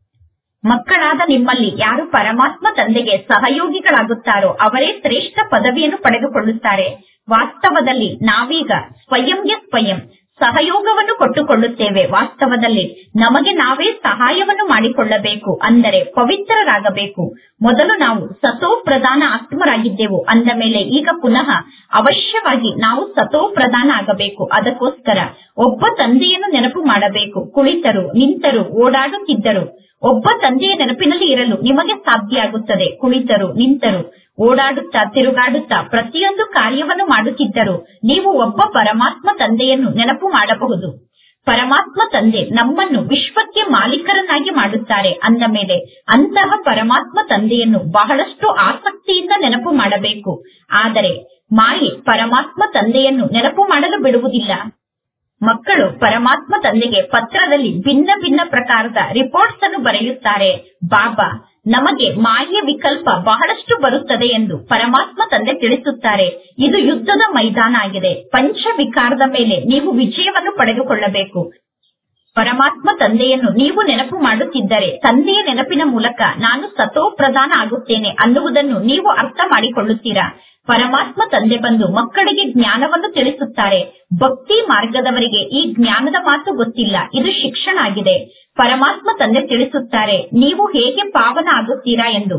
ಮಕ್ಕಳಾದ ನಿಮ್ಮಲ್ಲಿ ಯಾರು ಪರಮಾತ್ಮ ತಂದೆಗೆ ಸಹಯೋಗಿಗಳಾಗುತ್ತಾರೋ ಅವರೇ ಶ್ರೇಷ್ಠ ಪದವಿಯನ್ನು ಪಡೆದುಕೊಳ್ಳುತ್ತಾರೆ. ವಾಸ್ತವದಲ್ಲಿ ನಾವೀಗ ಸ್ವಯಂಗೆ ಸ್ವಯಂ ಸಹಯೋಗವನ್ನು ಕೊಟ್ಟುಕೊಳ್ಳುತ್ತೇವೆ. ವಾಸ್ತವದಲ್ಲಿ ನಮಗೆ ನಾವೇ ಸಹಾಯವನ್ನು ಮಾಡಿಕೊಳ್ಳಬೇಕು, ಅಂದರೆ ಪವಿತ್ರರಾಗಬೇಕು. ಮೊದಲು ನಾವು ಸತೋ ಪ್ರಧಾನ ಆತ್ಮರಾಗಿದ್ದೆವು, ಅಂದ ಮೇಲೆ ಈಗ ಪುನಃ ಅವಶ್ಯವಾಗಿ ನಾವು ಸತೋ ಪ್ರಧಾನ ಆಗಬೇಕು. ಅದಕ್ಕೋಸ್ಕರ ಒಬ್ಬ ತಂದೆಯನ್ನು ನೆನಪು ಮಾಡಬೇಕು. ಕುಳಿತರು, ನಿಂತರು, ಓಡಾಡುತ್ತಿದ್ದರು ಒಬ್ಬ ತಂದೆಯ ನೆನಪಿನಲ್ಲಿ ಇರಲು ನಿಮಗೆ ಸಾಧ್ಯ ಆಗುತ್ತದೆ. ಕುಳಿತರು, ನಿಂತರು, ಓಡಾಡುತ್ತಾ, ತಿರುಗಾಡುತ್ತಾ ಪ್ರತಿಯೊಂದು ಕಾರ್ಯವನ್ನು ಮಾಡುತ್ತಿದ್ದರು ನೀವು ಒಬ್ಬ ಪರಮಾತ್ಮ ತಂದೆಯನ್ನು ನೆನಪು ಮಾಡಬಹುದು. ಪರಮಾತ್ಮ ತಂದೆ ನಮ್ಮನ್ನು ವಿಶ್ವಕ್ಕೆ ಮಾಲೀಕರನ್ನಾಗಿ ಮಾಡುತ್ತಾರೆ. ಅಂದ ಮೇಲೆ ಅಂತಹ ಪರಮಾತ್ಮ ತಂದೆಯನ್ನು ಬಹಳಷ್ಟು ಆಸಕ್ತಿಯಿಂದ ನೆನಪು ಮಾಡಬೇಕು. ಆದರೆ ಮಾಯೆ ಪರಮಾತ್ಮ ತಂದೆಯನ್ನು ನೆನಪು ಮಾಡಲು ಬಿಡುವುದಿಲ್ಲ. ಮಕ್ಕಳು ಪರಮಾತ್ಮ ತಂದೆಗೆ ಪತ್ರದಲ್ಲಿ ಭಿನ್ನ ಭಿನ್ನ ಪ್ರಕಾರದ ರಿಪೋರ್ಟ್ಸ್ ಅನ್ನು ಬರೆಯುತ್ತಾರೆ. ಬಾಬಾ, ನಮಗೆ ಮಾಯೆಯ ವಿಕಲ್ಪ ಬಹಳಷ್ಟು ಬರುತ್ತದೆ ಎಂದು ಪರಮಾತ್ಮ ತಂದೆ ತಿಳಿಸುತ್ತಾರೆ. ಇದು ಯುದ್ಧದ ಮೈದಾನ ಆಗಿದೆ. ಪಂಚ ವಿಕಾರದ ಮೇಲೆ ನೀವು ವಿಜಯವನ್ನು ಪಡೆದುಕೊಳ್ಳಬೇಕು. ಪರಮಾತ್ಮ ತಂದೆಯನ್ನು ನೀವು ನೆನಪು ಮಾಡುತ್ತಿದ್ದರೆ ತಂದೆಯ ನೆನಪಿನ ಮೂಲಕ ನಾನು ಸತೋ ಪ್ರಧಾನ ಆಗುತ್ತೇನೆ ಅನ್ನುವುದನ್ನು ನೀವು ಅರ್ಥ ಮಾಡಿಕೊಳ್ಳುತ್ತೀರಾ. ಪರಮಾತ್ಮ ತಂದೆ ಬಂದು ಮಕ್ಕಳಿಗೆ ಜ್ಞಾನವನ್ನು ತಿಳಿಸುತ್ತಾರೆ. ಭಕ್ತಿ ಮಾರ್ಗದವರಿಗೆ ಈ ಜ್ಞಾನದ ಮಾತು ಗೊತ್ತಿಲ್ಲ. ಇದು ಶಿಕ್ಷಣ ಆಗಿದೆ. ಪರಮಾತ್ಮ ತಂದೆ ತಿಳಿಸುತ್ತಾರೆ ನೀವು ಹೇಗೆ ಪಾವನ ಆಗುತ್ತೀರಾ ಎಂದು.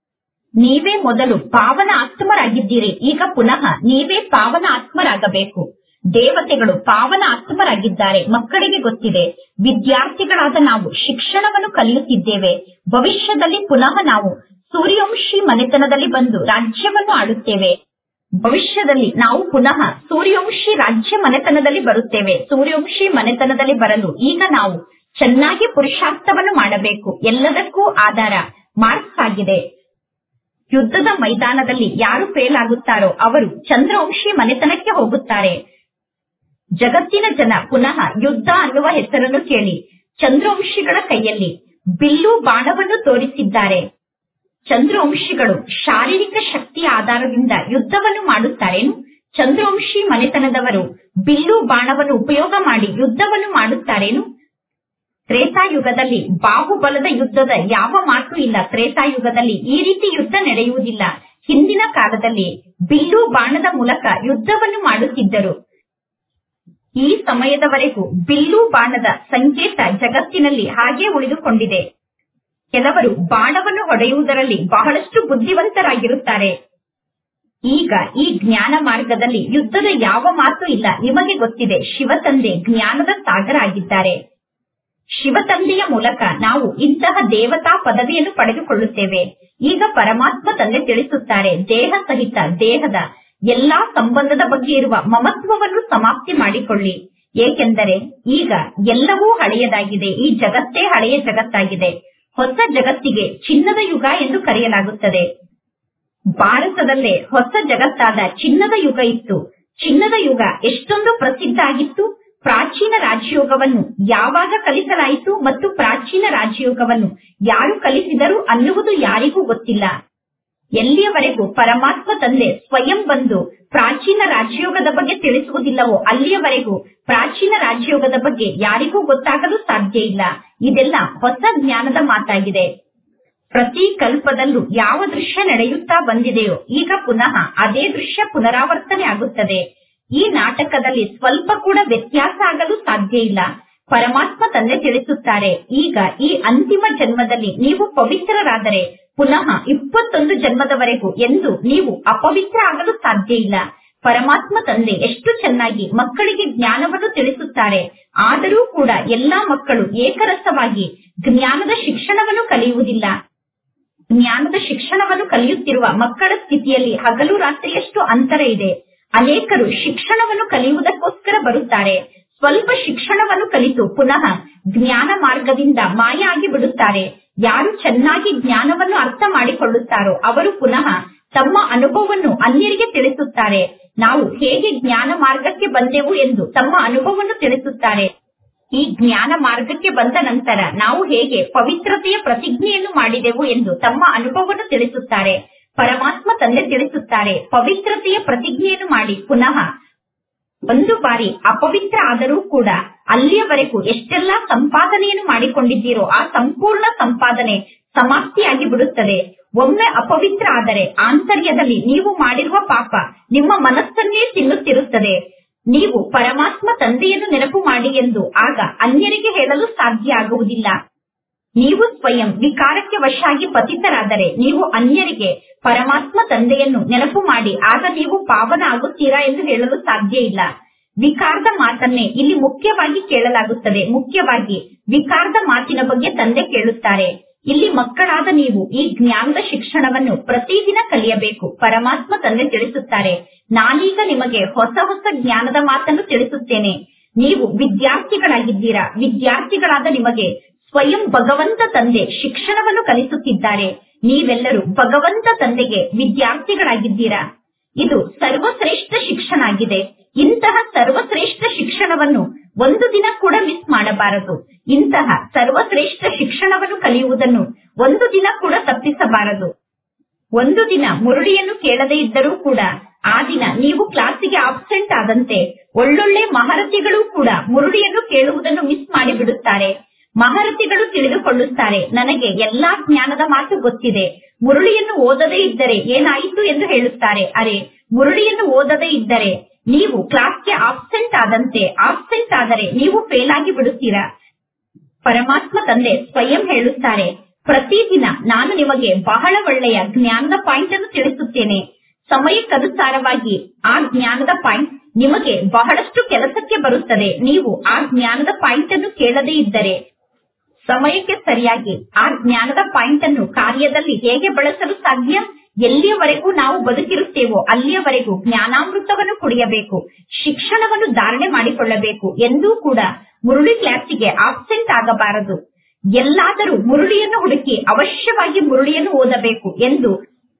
ನೀವೇ ಮೊದಲು ಪಾವನ ಆತ್ಮರಾಗಿದ್ದೀರಿ. ಈಗ ಪುನಃ ನೀವೇ ಪಾವನ ಆತ್ಮರಾಗಬೇಕು. ದೇವತೆಗಳು ಪಾವನ ಆತ್ಮರಾಗಿದ್ದಾರೆ. ಮಕ್ಕಳಿಗೆ ಗೊತ್ತಿದೆ. ವಿದ್ಯಾರ್ಥಿಗಳಾದ ನಾವು ಶಿಕ್ಷಣವನ್ನು ಕಲಿಯುತ್ತಿದ್ದೇವೆ. ಭವಿಷ್ಯದಲ್ಲಿ ಪುನಃ ನಾವು ಸೂರ್ಯವಂಶಿ ಮನೆತನದಲ್ಲಿ ಬಂದು ರಾಜ್ಯವನ್ನು ಆಡುತ್ತೇವೆ. ಭವಿಷ್ಯದಲ್ಲಿ ನಾವು ಪುನಃ ಸೂರ್ಯವಂಶಿ ರಾಜ್ಯ ಮನೆತನದಲ್ಲಿ ಬರುತ್ತೇವೆ. ಸೂರ್ಯವಂಶಿ ಮನೆತನದಲ್ಲಿ ಬರಲು ಈಗ ನಾವು ಚೆನ್ನಾಗಿ ಪುರುಷಾರ್ಥವನ್ನು ಮಾಡಬೇಕು. ಎಲ್ಲದಕ್ಕೂ ಆಧಾರ ಮಾರ್ಕ್ಸ್ ಆಗಿದೆ. ಯುದ್ಧದ ಮೈದಾನದಲ್ಲಿ ಯಾರು ಫೇಲ್ ಆಗುತ್ತಾರೋ ಅವರು ಚಂದ್ರವಂಶಿ ಮನೆತನಕ್ಕೆ ಹೋಗುತ್ತಾರೆ. ಜಗತ್ತಿನ ಜನ ಪುನಃ ಯುದ್ಧ ಅನ್ನುವ ಹೆಸರನ್ನು ಕೇಳಿ ಚಂದ್ರವಂಶಿಗಳ ಕೈಯಲ್ಲಿ ಬಿಲ್ಲು ಬಾಣವನ್ನು ತೋರಿಸಿದ್ದಾರೆ. ಚಂದ್ರವಂಶಿಗಳು ಶಾರೀರಿಕ ಶಕ್ತಿಯ ಆಧಾರದಿಂದ ಯುದ್ಧವನ್ನು ಮಾಡುತ್ತಾರೇನು? ಚಂದ್ರವಂಶಿ ಮನೆತನದವರು ಬಿಲ್ಲು ಬಾಣವನ್ನು ಉಪಯೋಗ ಮಾಡಿ ಯುದ್ಧವನ್ನು ಮಾಡುತ್ತಾರೇನು? ತ್ರೇತಾಯುಗದಲ್ಲಿ ಬಾಹುಬಲದ ಯುದ್ಧದ ಯಾವ ಮಾತು ಇಲ್ಲ. ತ್ರೇತಾಯುಗದಲ್ಲಿ ಈ ರೀತಿ ಯುದ್ಧ ನಡೆಯುವುದಿಲ್ಲ. ಹಿಂದಿನ ಕಾಲದಲ್ಲಿ ಬಿಲ್ಲು ಬಾಣದ ಮೂಲಕ ಯುದ್ಧವನ್ನು ಮಾಡುತ್ತಿದ್ದರು. ಈ ಸಮಯದವರೆಗೂ ಬಿಲ್ಲು ಬಾಣದ ಸಂಕೇತ ಜಗತ್ತಿನಲ್ಲಿ ಹಾಗೆ ಉಳಿದುಕೊಂಡಿದೆ. ಕೆಲವರು ಬಾಣವನ್ನು ಹೊಡೆಯುವುದರಲ್ಲಿ ಬಹಳಷ್ಟು ಬುದ್ಧಿವಂತರಾಗಿರುತ್ತಾರೆ. ಈಗ ಈ ಜ್ಞಾನ ಮಾರ್ಗದಲ್ಲಿ ಯುದ್ಧದ ಯಾವ ಮಾತು ಇಲ್ಲ. ನಿಮಗೆ ಗೊತ್ತಿದೆ, ಶಿವತಂದೆ ಜ್ಞಾನದ ಸಾಗರ ಆಗಿದ್ದಾರೆ. ಶಿವತಂದೆಯ ಮೂಲಕ ನಾವು ಇಂತಹ ದೇವತಾ ಪದವಿಯನ್ನು ಪಡೆದುಕೊಳ್ಳುತ್ತೇವೆ. ಈಗ ಪರಮಾತ್ಮ ತಂದೆ ತಿಳಿಸುತ್ತಾರೆ, ದೇಹ ಸಹಿತ ದೇಹದ ಎಲ್ಲಾ ಸಂಬಂಧದ ಬಗ್ಗೆ ಇರುವ ಮಮತ್ವವನ್ನು ಸಮಾಪ್ತಿ ಮಾಡಿಕೊಳ್ಳಿ. ಏಕೆಂದರೆ ಈಗ ಎಲ್ಲವೂ ಹಳೆಯದಾಗಿದೆ. ಈ ಜಗತ್ತೇ ಹಳೆಯ ಜಗತ್ತಾಗಿದೆ. ಹೊಸ ಜಗತ್ತಿಗೆ ಚಿನ್ನದ ಯುಗ ಎಂದು ಕರೆಯಲಾಗುತ್ತದೆ. ಭಾರತದಲ್ಲೇ ಹೊಸ ಜಗತ್ತಾದ ಚಿನ್ನದ ಯುಗ ಇತ್ತು. ಚಿನ್ನದ ಯುಗ ಎಷ್ಟೊಂದು ಪ್ರಸಿದ್ಧ ಆಗಿತ್ತು. ಪ್ರಾಚೀನ ರಾಜಯೋಗವನ್ನು ಯಾವಾಗ ಕಲಿಸಲಾಯಿತು ಮತ್ತು ಪ್ರಾಚೀನ ರಾಜಯೋಗವನ್ನು ಯಾರು ಕಲಿಸಿದರು ಅನ್ನುವುದು ಯಾರಿಗೂ ಗೊತ್ತಿಲ್ಲ. ಎಲ್ಲಿಯವರೆಗೂ ಪರಮಾತ್ಮ ತಂದೆ ಸ್ವಯಂ ಬಂದು ಪ್ರಾಚೀನ ರಾಜಯೋಗದ ಬಗ್ಗೆ ತಿಳಿಸುವುದಿಲ್ಲವೋ ಅಲ್ಲಿಯವರೆಗೂ ಪ್ರಾಚೀನ ರಾಜಯೋಗದ ಬಗ್ಗೆ ಯಾರಿಗೂ ಗೊತ್ತಾಗಲು ಸಾಧ್ಯ ಇಲ್ಲ. ಇದೆಲ್ಲ ಹೊಸ ಜ್ಞಾನದ ಮಾತಾಗಿದೆ. ಪ್ರತಿ ಕಲ್ಪದಲ್ಲೂ ಯಾವ ದೃಶ್ಯ ನಡೆಯುತ್ತಾ ಬಂದಿದೆಯೋ ಈಗ ಪುನಃ ಅದೇ ದೃಶ್ಯ ಪುನರಾವರ್ತನೆ ಆಗುತ್ತದೆ. ಈ ನಾಟಕದಲ್ಲಿ ಸ್ವಲ್ಪ ಕೂಡ ವ್ಯತ್ಯಾಸ ಆಗಲು ಸಾಧ್ಯ ಇಲ್ಲ. ಪರಮಾತ್ಮ ತಂದೆ ತಿಳಿಸುತ್ತಾರೆ, ಈಗ ಈ ಅಂತಿಮ ಜನ್ಮದಲ್ಲಿ ನೀವು ಪವಿತ್ರರಾದರೆ ಪುನಃ 21 ಜನ್ಮದವರೆಗೂ ಎಂದು ನೀವು ಅಪವಿತ್ರ ಆಗಲು ಸಾಧ್ಯ ಇಲ್ಲ. ಪರಮಾತ್ಮ ತಂದೆ ಎಷ್ಟು ಚೆನ್ನಾಗಿ ಮಕ್ಕಳಿಗೆ ಜ್ಞಾನವನ್ನು ತಿಳಿಸುತ್ತಾರೆ. ಆದರೂ ಕೂಡ ಎಲ್ಲಾ ಮಕ್ಕಳು ಏಕರಸವಾಗಿ ಜ್ಞಾನದ ಶಿಕ್ಷಣವನ್ನು ಕಲಿಯುವುದಿಲ್ಲ. ಜ್ಞಾನದ ಶಿಕ್ಷಣವನ್ನು ಕಲಿಯುತ್ತಿರುವ ಮಕ್ಕಳ ಸ್ಥಿತಿಯಲ್ಲಿ ಹಗಲು ರಾತ್ರಿಯಷ್ಟು ಅಂತರ ಇದೆ. ಅನೇಕರು ಶಿಕ್ಷಣವನ್ನು ಕಲಿಯುವುದಕ್ಕೋಸ್ಕರ ಬರುತ್ತಾರೆ. ಸ್ವಲ್ಪ ಶಿಕ್ಷಣವನ್ನು ಕಲಿತು ಪುನಃ ಜ್ಞಾನ ಮಾರ್ಗದಿಂದ ಮಾಯ ಆಗಿ ಬಿಡುತ್ತಾರೆ. ಯಾರು ಚೆನ್ನಾಗಿ ಜ್ಞಾನವನ್ನು ಅರ್ಥ ಮಾಡಿಕೊಳ್ಳುತ್ತಾರೋ ಅವರು ಪುನಃ ತಮ್ಮ ಅನುಭವವನ್ನು ಅನ್ಯರಿಗೆ ತಿಳಿಸುತ್ತಾರೆ. ನಾವು ಹೇಗೆ ಜ್ಞಾನ ಮಾರ್ಗಕ್ಕೆ ಬಂದೆವು ಎಂದು ತಮ್ಮ ಅನುಭವವನ್ನು ತಿಳಿಸುತ್ತಾರೆ. ಈ ಜ್ಞಾನ ಮಾರ್ಗಕ್ಕೆ ಬಂದ ನಂತರ ನಾವು ಹೇಗೆ ಪವಿತ್ರತೆಯ ಪ್ರತಿಜ್ಞೆಯನ್ನು ಮಾಡಿದೆವು ಎಂದು ತಮ್ಮ ಅನುಭವವನ್ನು ತಿಳಿಸುತ್ತಾರೆ. ಪರಮಾತ್ಮ ತಂದೆ ತಿಳಿಸುತ್ತಾರೆ, ಪವಿತ್ರತೆಯ ಪ್ರತಿಜ್ಞೆಯನ್ನು ಮಾಡಿ ಪುನಃ ಒಂದು ಬಾರಿ ಅಪವಿತ್ರ ಆದರೂ ಕೂಡ ಅಲ್ಲಿಯವರೆಗೂ ಎಷ್ಟೆಲ್ಲಾ ಸಂಪಾದನೆಯನ್ನು ಮಾಡಿಕೊಂಡಿದ್ದೀರೋ ಆ ಸಂಪೂರ್ಣ ಸಂಪಾದನೆ ಸಮಾಪ್ತಿಯಾಗಿ ಬಿಡುತ್ತದೆ. ಒಮ್ಮೆ ಅಪವಿತ್ರ ಆದರೆ ಆಂತರ್ಯದಲ್ಲಿ ನೀವು ಮಾಡಿರುವ ಪಾಪ ನಿಮ್ಮ ಮನಸ್ಸನ್ನೇ ತಿನ್ನುತ್ತಿರುತ್ತದೆ. ನೀವು ಪರಮಾತ್ಮ ತಂದೆಯನ್ನು ನೆನಪು ಮಾಡಿ ಎಂದು ಆಗ ಅನ್ಯರಿಗೆ ಹೇಳಲು ಸಾಧ್ಯ ಆಗುವುದಿಲ್ಲ. ನೀವು ಸ್ವಯಂ ವಿಕಾರಕ್ಕೆ ವಶಾಗಿ ಪತಿತರಾದರೆ ನೀವು ಅನ್ಯರಿಗೆ ಪರಮಾತ್ಮ ತಂದೆಯನ್ನು ನೆನಪು ಮಾಡಿ ಆಗ ನೀವು ಪಾವನ ಆಗುತ್ತೀರಾ ಎಂದು ಹೇಳಲು ಸಾಧ್ಯ ಇಲ್ಲ. ವಿಕಾರದ ಮಾತನ್ನೇ ಇಲ್ಲಿ ಮುಖ್ಯವಾಗಿ ಕೇಳಲಾಗುತ್ತದೆ. ಮುಖ್ಯವಾಗಿ ವಿಕಾರದ ಮಾತಿನ ಬಗ್ಗೆ ತಂದೆ ಕೇಳುತ್ತಾರೆ. ಇಲ್ಲಿ ಮಕ್ಕಳಾದ ನೀವು ಈ ಜ್ಞಾನದ ಶಿಕ್ಷಣವನ್ನು ಪ್ರತಿದಿನ ಕಲಿಯಬೇಕು. ಪರಮಾತ್ಮ ತಂದೆ ತಿಳಿಸುತ್ತಾರೆ, ನಾನೀಗ ನಿಮಗೆ ಹೊಸ ಹೊಸ ಜ್ಞಾನದ ಮಾತನ್ನು ತಿಳಿಸುತ್ತೇನೆ. ನೀವು ವಿದ್ಯಾರ್ಥಿಗಳಾಗಿದ್ದೀರಾ. ವಿದ್ಯಾರ್ಥಿಗಳಾದ ನಿಮಗೆ ಸ್ವಯಂ ಭಗವಂತ ತಂದೆ ಶಿಕ್ಷಣವನ್ನು ಕಲಿಸುತ್ತಿದ್ದಾರೆ. ನೀವೆಲ್ಲರೂ ಭಗವಂತ ತಂದೆಗೆ ವಿದ್ಯಾರ್ಥಿಗಳಾಗಿದ್ದೀರಾ. ಇದು ಸರ್ವಶ್ರೇಷ್ಠ ಶಿಕ್ಷಣ ಆಗಿದೆ. ಇಂತಹ ಸರ್ವಶ್ರೇಷ್ಠ ಶಿಕ್ಷಣವನ್ನು ಒಂದು ದಿನ ಕೂಡ ಮಿಸ್ ಮಾಡಬಾರದು. ಇಂತಹ ಸರ್ವಶ್ರೇಷ್ಠ ಶಿಕ್ಷಣವನ್ನು ಕಲಿಯುವುದನ್ನು ಒಂದು ದಿನ ಕೂಡ ತಪ್ಪಿಸಬಾರದು. ಒಂದು ದಿನ ಮುರುಳಿಯನ್ನು ಕೇಳದೇ ಇದ್ದರೂ ಕೂಡ ಆ ದಿನ ನೀವು ಕ್ಲಾಸಿಗೆ ಆಬ್ಸೆಂಟ್ ಆದಂತೆ ಒಳ್ಳೊಳ್ಳೆ ಮಹಾರಥಿಗಳು ಕೂಡ ಮುರುಳಿಯನ್ನು ಕೇಳುವುದನ್ನು ಮಿಸ್ ಮಾಡಿಬಿಡುತ್ತಾರೆ. ಮಹಾರಥಿಗಳು ತಿಳಿದುಕೊಳ್ಳುತ್ತಾರೆ, ನನಗೆ ಎಲ್ಲಾ ಜ್ಞಾನದ ಮಾತು ಗೊತ್ತಿದೆ, ಮುರುಳಿಯನ್ನು ಓದದೇ ಇದ್ದರೆ ಏನಾಯಿತು ಎಂದು ಹೇಳುತ್ತಾರೆ. ಅರೆ, ಮುರುಳಿಯನ್ನು ಓದದೇ ಇದ್ದರೆ ನೀವು ಕ್ಲಾಸ್ಗೆ ಆಬ್ಸೆಂಟ್ ಆದರೆ ನೀವು ಫೇಲ್ ಆಗಿ ಬಿಡುತ್ತೀರಾ. ಪರಮಾತ್ಮ ತಂದೆ ಸ್ವಯಂ ಹೇಳುತ್ತಾರೆ, ಪ್ರತಿದಿನ ನಾನು ನಿಮಗೆ ಬಹಳ ಒಳ್ಳೆಯ ಜ್ಞಾನದ ಪಾಯಿಂಟ್ ಅನ್ನು ತಿಳಿಸುತ್ತೇನೆ. ಸಮಯಕ್ಕನುಸಾರವಾಗಿ ಆ ಜ್ಞಾನದ ಪಾಯಿಂಟ್ ನಿಮಗೆ ಬಹಳಷ್ಟು ಕೆಲಸಕ್ಕೆ ಬರುತ್ತದೆ. ನೀವು ಆ ಜ್ಞಾನದ ಪಾಯಿಂಟ್ ಅನ್ನು ಕೇಳದೇ ಇದ್ದರೆ ಸಮಯಕ್ಕೆ ಸರಿಯಾಗಿ ಆ ಜ್ಞಾನದ ಪಾಯಿಂಟ್ ಅನ್ನು ಕಾರ್ಯದಲ್ಲಿ ಹೇಗೆ ಬಳಸಲು ಸಾಧ್ಯ? ಎಲ್ಲಿಯವರೆಗೂ ನಾವು ಬದುಕಿರುತ್ತೇವೋ ಅಲ್ಲಿಯವರೆಗೂ ಜ್ಞಾನಾಮೃತವನ್ನು ಕುಡಿಯಬೇಕು, ಶಿಕ್ಷಣವನ್ನು ಧಾರಣೆ ಮಾಡಿಕೊಳ್ಳಬೇಕು. ಎಂದೂ ಕೂಡ ಮುರುಳಿ ಕ್ಲಾಸಿಗೆ ಆಬ್ಸೆಂಟ್ ಆಗಬಾರದು. ಎಲ್ಲಾದರೂ ಮುರುಳಿಯನ್ನು ಹುಡುಕಿ ಅವಶ್ಯವಾಗಿ ಮುರುಳಿಯನ್ನು ಓದಬೇಕು ಎಂದು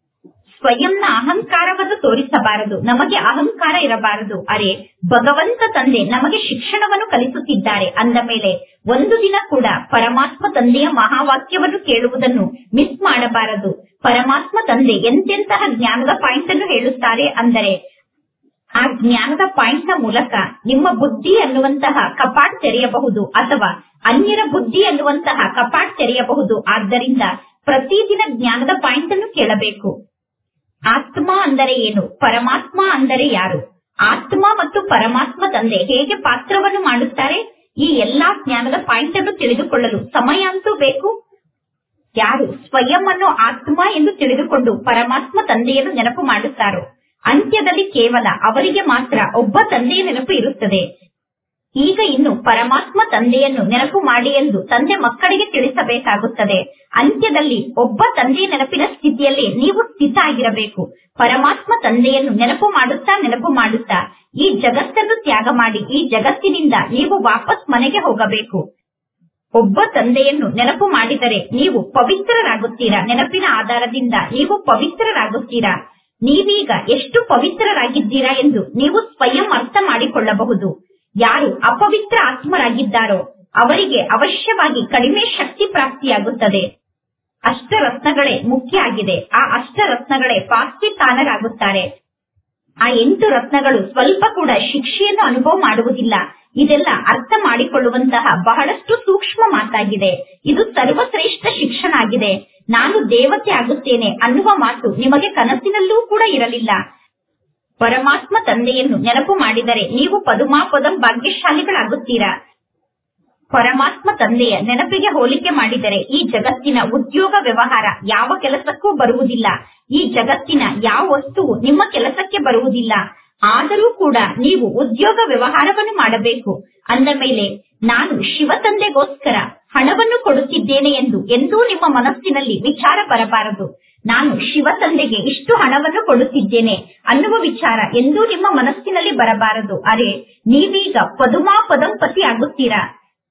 ಸ್ವಯಂನ ಅಹಂಕಾರವನ್ನು ತೋರಿಸಬಾರದು. ನಮಗೆ ಅಹಂಕಾರ ಇರಬಾರದು. ಅರೆ, ಭಗವಂತ ತಂದೆ ನಮಗೆ ಶಿಕ್ಷಣವನ್ನು ಕಲಿಸುತ್ತಿದ್ದಾರೆ ಅಂದ ಮೇಲೆ ಒಂದು ದಿನ ಕೂಡ ಪರಮಾತ್ಮ ತಂದೆಯ ಮಹಾವಾಕ್ಯವನ್ನು ಕೇಳುವುದನ್ನು ಮಿಸ್ ಮಾಡಬಾರದು. ಪರಮಾತ್ಮ ತಂದೆ ಎಂತೆಂತಹ ಜ್ಞಾನದ ಪಾಯಿಂಟ್ ಅನ್ನು ಹೇಳುತ್ತಾರೆ ಅಂದರೆ ಆ ಜ್ಞಾನದ ಪಾಯಿಂಟ್ ನ ಮೂಲಕ ನಿಮ್ಮ ಬುದ್ಧಿ ಅನ್ನುವಂತಹ ಕಪಾಟ್ ತೆರೆಯಬಹುದು ಅಥವಾ ಅನ್ಯರ ಬುದ್ಧಿ ಅನ್ನುವಂತಹ ಕಪಾಟ್ ತೆರೆಯಬಹುದು. ಆದ್ದರಿಂದ ಪ್ರತಿದಿನ ಜ್ಞಾನದ ಪಾಯಿಂಟ್ ಅನ್ನು ಕೇಳಬೇಕು. ಆತ್ಮ ಅಂದರೆ ಏನು? ಪರಮಾತ್ಮ ಅಂದರೆ ಯಾರು? ಆತ್ಮ ಮತ್ತು ಪರಮಾತ್ಮ ತಂದೆ ಹೇಗೆ ಪಾತ್ರವನ್ನು ಮಾಡುತ್ತಾರೆ? ಈ ಎಲ್ಲಾ ಜ್ಞಾನದ ಪಾಯಿಂಟ್ ಅನ್ನು ತಿಳಿದುಕೊಳ್ಳಲು ಸಮಯ ಅಂತೂ ಬೇಕು. ಯಾರು ಸ್ವಯಂ ಅನ್ನು ಆತ್ಮ ಎಂದು ತಿಳಿದುಕೊಂಡು ಪರಮಾತ್ಮ ತಂದೆಯನ್ನು ನೆನಪು ಮಾಡುತ್ತಾರೋ ಅಂತ್ಯದಲ್ಲಿ ಕೇವಲ ಅವರಿಗೆ ಮಾತ್ರ ಒಬ್ಬ ತಂದೆಯ ನೆನಪು ಇರುತ್ತದೆ. ಈಗ ಇನ್ನು ಪರಮಾತ್ಮ ತಂದೆಯನ್ನು ನೆನಪು ಮಾಡಿ ಎಂದು ತಂದೆ ಮಕ್ಕಳಿಗೆ ತಿಳಿಸಬೇಕಾಗುತ್ತದೆ. ಅಂತ್ಯದಲ್ಲಿ ಒಬ್ಬ ತಂದೆಯ ನೆನಪಿನ ಸ್ಥಿತಿಯಲ್ಲಿ ನೀವು ಸ್ಥಿತ ಆಗಿರಬೇಕು. ಪರಮಾತ್ಮ ತಂದೆಯನ್ನು ನೆನಪು ಮಾಡುತ್ತಾ ಈ ಜಗತ್ತನ್ನು ತ್ಯಾಗ ಮಾಡಿ ಈ ಜಗತ್ತಿನಿಂದ ನೀವು ವಾಪಸ್ ಮನೆಗೆ ಹೋಗಬೇಕು. ಒಬ್ಬ ತಂದೆಯನ್ನು ನೆನಪು ಮಾಡಿದರೆ ನೀವು ಪವಿತ್ರರಾಗುತ್ತೀರಾ. ನೆನಪಿನ ಆಧಾರದಿಂದ ನೀವು ಪವಿತ್ರರಾಗುತ್ತೀರಾ. ನೀವೀಗ ಎಷ್ಟು ಪವಿತ್ರರಾಗಿದ್ದೀರಾ ಎಂದು ನೀವು ಸ್ವಯಂ ಅರ್ಥ ಮಾಡಿಕೊಳ್ಳಬಹುದು. ಯಾರು ಅಪವಿತ್ರ ಆತ್ಮರಾಗಿದ್ದಾರೋ ಅವರಿಗೆ ಅವಶ್ಯವಾಗಿ ಕಡಿಮೆ ಶಕ್ತಿ ಪ್ರಾಪ್ತಿಯಾಗುತ್ತದೆ. ಅಷ್ಟರತ್ನಗಳೇ ಮುಖ್ಯ ಆಗಿದೆ. ಆ ಅಷ್ಟರತ್ನಗಳೇ ಪಾಸ್ತಿತಾನರಾಗುತ್ತಾರೆ. ಆ 8 ರತ್ನಗಳು ಸ್ವಲ್ಪ ಕೂಡ ಶಿಕ್ಷೆಯನ್ನು ಅನುಭವ ಮಾಡುವುದಿಲ್ಲ. ಇದೆಲ್ಲ ಅರ್ಥ ಮಾಡಿಕೊಳ್ಳುವಂತಹ ಬಹಳಷ್ಟು ಸೂಕ್ಷ್ಮ ಮಾತಾಗಿದೆ. ಇದು ಸರ್ವಶ್ರೇಷ್ಠ ಶಿಕ್ಷಣ ಆಗಿದೆ. ನಾನು ದೇವತೆ ಆಗುತ್ತೇನೆ ಅನ್ನುವ ಮಾತು ನಿಮಗೆ ಕನಸಿನಲ್ಲೂ ಕೂಡ ಇರಲಿಲ್ಲ. ಪರಮಾತ್ಮ ತಂದೆಯನ್ನು ನೆನಪು ಮಾಡಿದರೆ ನೀವು ಪದುಮಾಪದಂ ಭಾಗ್ಯಶಾಲಿಗಳಾಗುತ್ತೀರಾ. ಪರಮಾತ್ಮ ತಂದೆಯ ನೆನಪಿಗೆ ಹೋಲಿಕೆ ಮಾಡಿದರೆ ಈ ಜಗತ್ತಿನ ಉದ್ಯೋಗ ವ್ಯವಹಾರ ಯಾವ ಕೆಲಸಕ್ಕೂ ಬರುವುದಿಲ್ಲ. ಈ ಜಗತ್ತಿನ ಯಾವ ವಸ್ತುವು ನಿಮ್ಮ ಕೆಲಸಕ್ಕೆ ಬರುವುದಿಲ್ಲ. ಆದರೂ ಕೂಡ ನೀವು ಉದ್ಯೋಗ ವ್ಯವಹಾರವನ್ನು ಮಾಡಬೇಕು. ಅಂದ ಮೇಲೆ ನಾನು ಶಿವ ತಂದೆಗೋಸ್ಕರ ಹಣವನ್ನು ಕೊಡುತ್ತಿದ್ದೇನೆ ಎಂದು ಎಂದೂ ನಿಮ್ಮ ಮನಸ್ಸಿನಲ್ಲಿ ವಿಚಾರ ಬರಬಾರದು. ನಾನು ಶಿವ ತಂದೆಗೆ ಇಷ್ಟು ಹಣವನ್ನು ಕೊಡುತ್ತಿದ್ದೇನೆ ಅನ್ನುವ ವಿಚಾರ ಎಂದೂ ನಿಮ್ಮ ಮನಸ್ಸಿನಲ್ಲಿ ಬರಬಾರದು. ಅರೆ, ನೀವೀಗ ಪದುಮಾಪದಂ ಪತಿ ಆಗುತ್ತೀರಾ.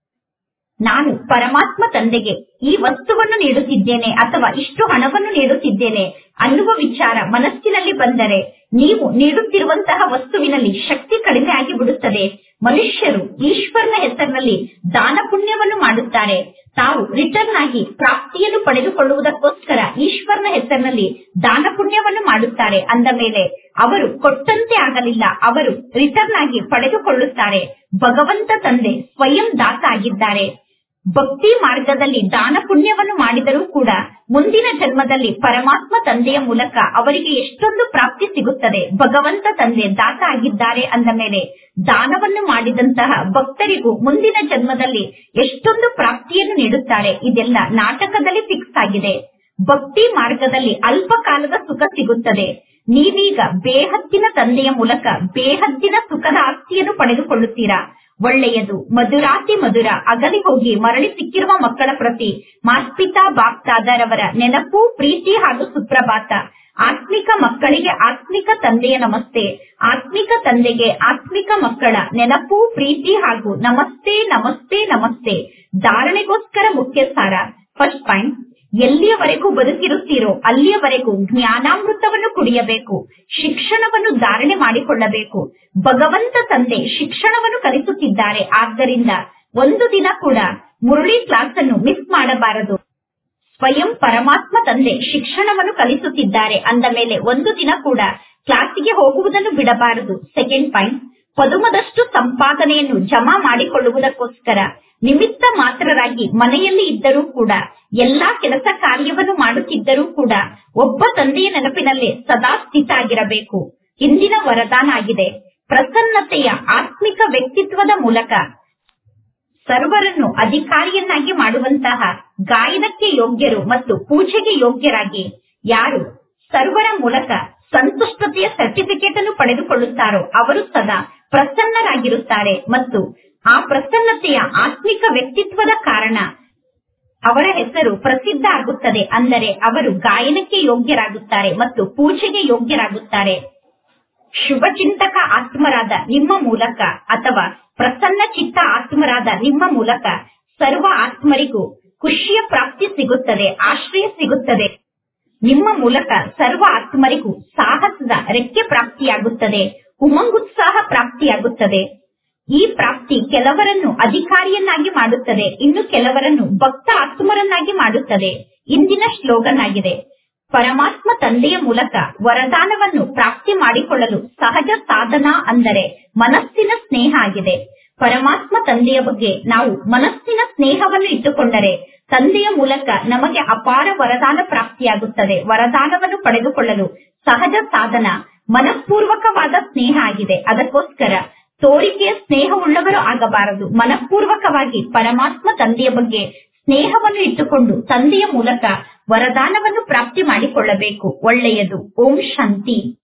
ನಾನು ಪರಮಾತ್ಮ ತಂದೆಗೆ ಈ ವಸ್ತುವನ್ನು ನೀಡುತ್ತಿದ್ದೇನೆ ಅಥವಾ ಇಷ್ಟು ಹಣವನ್ನು ನೀಡುತ್ತಿದ್ದೇನೆ ಅನ್ನುವ ವಿಚಾರ ಮನಸ್ಸಿನಲ್ಲಿ ಬಂದರೆ ನೀವು ನೀಡುತ್ತಿರುವಂತಹ ವಸ್ತುವಿನಲ್ಲಿ ಶಕ್ತಿ ಕಡಿಮೆ ಆಗಿಬಿಡುತ್ತದೆ. ಮನುಷ್ಯರು ಈಶ್ವರನ ಹೆಸರಿನಲ್ಲಿ ದಾನ ಪುಣ್ಯವನ್ನು ಮಾಡುತ್ತಾರೆ. ತಾವು ರಿಟರ್ನ್ ಆಗಿ ಪ್ರಾಪ್ತಿಯನ್ನು ಪಡೆದುಕೊಳ್ಳುವುದಕ್ಕೋಸ್ಕರ ಈಶ್ವರನ ಹೆಸರಿನಲ್ಲಿ ದಾನ ಪುಣ್ಯವನ್ನು ಮಾಡುತ್ತಾರೆ. ಅಂದ ಮೇಲೆ ಅವರು ಕೊಟ್ಟಂತೆ ಆಗಲಿಲ್ಲ, ಅವರು ರಿಟರ್ನ್ ಆಗಿ ಪಡೆದುಕೊಳ್ಳುತ್ತಾರೆ. ಭಗವಂತ ತಂದೆ ಸ್ವಯಂ ದಾತ ಆಗಿದ್ದಾರೆ. ಭಕ್ತಿ ಮಾರ್ಗದಲ್ಲಿ ದಾನ ಪುಣ್ಯವನ್ನು ಮಾಡಿದರೂ ಕೂಡ ಮುಂದಿನ ಜನ್ಮದಲ್ಲಿ ಪರಮಾತ್ಮ ತಂದೆಯ ಮೂಲಕ ಅವರಿಗೆ ಎಷ್ಟೊಂದು ಪ್ರಾಪ್ತಿ ಸಿಗುತ್ತದೆ. ಭಗವಂತ ತಂದೆ ದಾತ ಆಗಿದ್ದಾರೆ ಅಂದ ಮೇಲೆ ದಾನವನ್ನು ಮಾಡಿದಂತಹ ಭಕ್ತರಿಗೂ ಮುಂದಿನ ಜನ್ಮದಲ್ಲಿ ಎಷ್ಟೊಂದು ಪ್ರಾಪ್ತಿಯನ್ನು ನೀಡುತ್ತಾರೆ. ಇದೆಲ್ಲ ನಾಟಕದಲ್ಲಿ ಫಿಕ್ಸ್ ಆಗಿದೆ. ಭಕ್ತಿ ಮಾರ್ಗದಲ್ಲಿ ಅಲ್ಪ ಕಾಲದ ಸುಖ ಸಿಗುತ್ತದೆ. ನೀವೀಗ ಬೇಹದ್ದಿನ ತಂದೆಯ ಮೂಲಕ ಬೇಹದ್ದಿನ ಸುಖದ ಆಸ್ತಿಯನ್ನು ಪಡೆದುಕೊಳ್ಳುತ್ತೀರಾ. ಒಳ್ಳೆಯದು. ಮಧುರಾತಿ ಮಧುರ ಅಗಲಿ ಹೋಗಿ ಮರಳಿ ಸಿಕ್ಕಿರುವ ಮಕ್ಕಳ ಪ್ರತಿ ಮಾತ್ಪಿತಾ ಬಾಪ್ತಾದರವರ ನೆನಪು, ಪ್ರೀತಿ ಹಾಗೂ ಸುಪ್ರಭಾತ. ಆತ್ಮಿಕ ಮಕ್ಕಳಿಗೆ ಆತ್ಮಿಕ ತಂದೆಯ ನಮಸ್ತೆ. ಆತ್ಮಿಕ ತಂದೆಗೆ ಆತ್ಮಿಕ ಮಕ್ಕಳ ನೆನಪು, ಪ್ರೀತಿ ಹಾಗೂ ನಮಸ್ತೆ ನಮಸ್ತೆ ನಮಸ್ತೆ. ಧಾರಣೆಗೋಸ್ಕರ ಮುಖ್ಯ ಸಾರ. ಫಸ್ಟ್ ಪಾಯಿಂಟ್, ಎಲ್ಲಿಯವರೆಗೂ ಬದುಕಿರುತ್ತೀರೋ ಅಲ್ಲಿಯವರೆಗೂ ಜ್ಞಾನಾಮೃತವನ್ನು ಕುಡಿಯಬೇಕು. ಶಿಕ್ಷಣವನ್ನು ಧಾರಣೆ ಮಾಡಿಕೊಳ್ಳಬೇಕು. ಭಗವಂತ ತಂದೆ ಶಿಕ್ಷಣವನ್ನು ಕಲಿಸುತ್ತಿದ್ದಾರೆ. ಆದ್ದರಿಂದ ಒಂದು ದಿನ ಕೂಡ ಮುರಳಿ ಕ್ಲಾಸ್ ಅನ್ನು ಮಿಸ್ ಮಾಡಬಾರದು. ಸ್ವಯಂ ಪರಮಾತ್ಮ ತಂದೆ ಶಿಕ್ಷಣವನ್ನು ಕಲಿಸುತ್ತಿದ್ದಾರೆ ಅಂದ ಮೇಲೆ ಒಂದು ದಿನ ಕೂಡ ಕ್ಲಾಸಿಗೆ ಹೋಗುವುದನ್ನು ಬಿಡಬಾರದು. ಸೆಕೆಂಡ್ ಪಾಯಿಂಟ್, ಪದುಮದಷ್ಟು ಸಂಪಾದನೆಯನ್ನು ಜಮಾ ಮಾಡಿಕೊಳ್ಳುವುದಕ್ಕೋಸ್ಕರ ನಿಮಿತ್ತ ಮಾತ್ರರಾಗಿ ಮನೆಯಲ್ಲಿ ಇದ್ದರೂ ಕೂಡ ಎಲ್ಲಾ ಕೆಲಸ ಕಾರ್ಯವನ್ನು ಮಾಡುತ್ತಿದ್ದರೂ ಕೂಡ ಒಬ್ಬ ತಂದೆಯ ನೆನಪಿನಲ್ಲೇ ಸದಾ ಸ್ಥಿತ ಆಗಿರಬೇಕು. ಇಂದಿನ ವರದಾನ ಆಗಿದೆ. ಪ್ರಸನ್ನತೆಯ ಆತ್ಮಿಕ ವ್ಯಕ್ತಿತ್ವದ ಮೂಲಕ ಸರ್ವರನ್ನು ಅಧಿಕಾರಿಯನ್ನಾಗಿ ಮಾಡುವಂತಹ ಗಾಯನಕ್ಕೆ ಯೋಗ್ಯರು ಮತ್ತು ಪೂಜೆಗೆ ಯೋಗ್ಯರಾಗಿ ಯಾರು ಸರ್ವರ ಮೂಲಕ ಸಂತುಷ್ಟತೆಯ ಸರ್ಟಿಫಿಕೇಟ್ ಅನ್ನು ಪಡೆದುಕೊಳ್ಳುತ್ತಾರೋ ಅವರು ಸದಾ ಪ್ರಸನ್ನರಾಗಿರುತ್ತಾರೆ. ಮತ್ತು ಆ ಪ್ರಸನ್ನತೆಯ ಆತ್ಮಿಕ ವ್ಯಕ್ತಿತ್ವದ ಕಾರಣ ಅವರ ಹೆಸರು ಪ್ರಸಿದ್ಧ ಆಗುತ್ತದೆ. ಅಂದರೆ ಅವರು ಗಾಯನಕ್ಕೆ ಯೋಗ್ಯರಾಗುತ್ತಾರೆ ಮತ್ತು ಪೂಜೆಗೆ ಯೋಗ್ಯರಾಗುತ್ತಾರೆ. ಶುಭ ಚಿಂತಕ ಆತ್ಮರಾದ ನಿಮ್ಮ ಮೂಲಕ ಅಥವಾ ಪ್ರಸನ್ನ ಚಿತ್ತ ಆತ್ಮರಾದ ನಿಮ್ಮ ಮೂಲಕ ಸರ್ವ ಆತ್ಮರಿಗೂ ಖುಷಿಯ ಪ್ರಾಪ್ತಿ ಸಿಗುತ್ತದೆ, ಆಶ್ರಯ ಸಿಗುತ್ತದೆ. ನಿಮ್ಮ ಮೂಲಕ ಸರ್ವ ಆತ್ಮರಿಗೂ ಸಾಹಸದ ರೆಕ್ಕೆ ಪ್ರಾಪ್ತಿಯಾಗುತ್ತದೆ, ಉಮಂಗುತ್ಸಾಹ ಪ್ರಾಪ್ತಿಯಾಗುತ್ತದೆ. ಈ ಪ್ರಾಪ್ತಿ ಕೆಲವರನ್ನು ಅಧಿಕಾರಿಯನ್ನಾಗಿ ಮಾಡುತ್ತದೆ, ಇನ್ನು ಕೆಲವರನ್ನು ಭಕ್ತ ಆತ್ಮರನ್ನಾಗಿ ಮಾಡುತ್ತದೆ. ಇಂದಿನ ಸ್ಲೋಗನ್ ಆಗಿದೆ. ಪರಮಾತ್ಮ ತಂದೆಯ ಮೂಲಕ ವರದಾನವನ್ನು ಪ್ರಾಪ್ತಿ ಮಾಡಿಕೊಳ್ಳಲು ಸಹಜ ಸಾಧನ ಅಂದರೆ ಮನಸ್ಸಿನ ಸ್ನೇಹ ಆಗಿದೆ. ಪರಮಾತ್ಮ ತಂದೆಯ ಬಗ್ಗೆ ನಾವು ಮನಸ್ಸಿನ ಸ್ನೇಹವನ್ನು ಇಟ್ಟುಕೊಂಡರೆ ತಂದೆಯ ಮೂಲಕ ನಮಗೆ ಅಪಾರ ವರದಾನ ಪ್ರಾಪ್ತಿಯಾಗುತ್ತದೆ. ವರದಾನವನ್ನು ಪಡೆದುಕೊಳ್ಳಲು ಸಹಜ ಸಾಧನ ಮನಃಪೂರ್ವಕವಾದ ಸ್ನೇಹ ಆಗಿದೆ. ಅದಕ್ಕೋಸ್ಕರ ತೋರಿಕೆಯ ಸ್ನೇಹವುಳ್ಳವರು ಆಗಬಾರದು. ಮನಃಪೂರ್ವಕವಾಗಿ ಪರಮಾತ್ಮ ತಂದೆಯ ಬಗ್ಗೆ ಸ್ನೇಹವನ್ನು ಇಟ್ಟುಕೊಂಡು ತಂದೆಯ ಮೂಲಕ ವರದಾನವನ್ನು ಪ್ರಾಪ್ತಿ ಮಾಡಿಕೊಳ್ಳಬೇಕು. ಒಳ್ಳೆಯದು. ಓಂ ಶಾಂತಿ.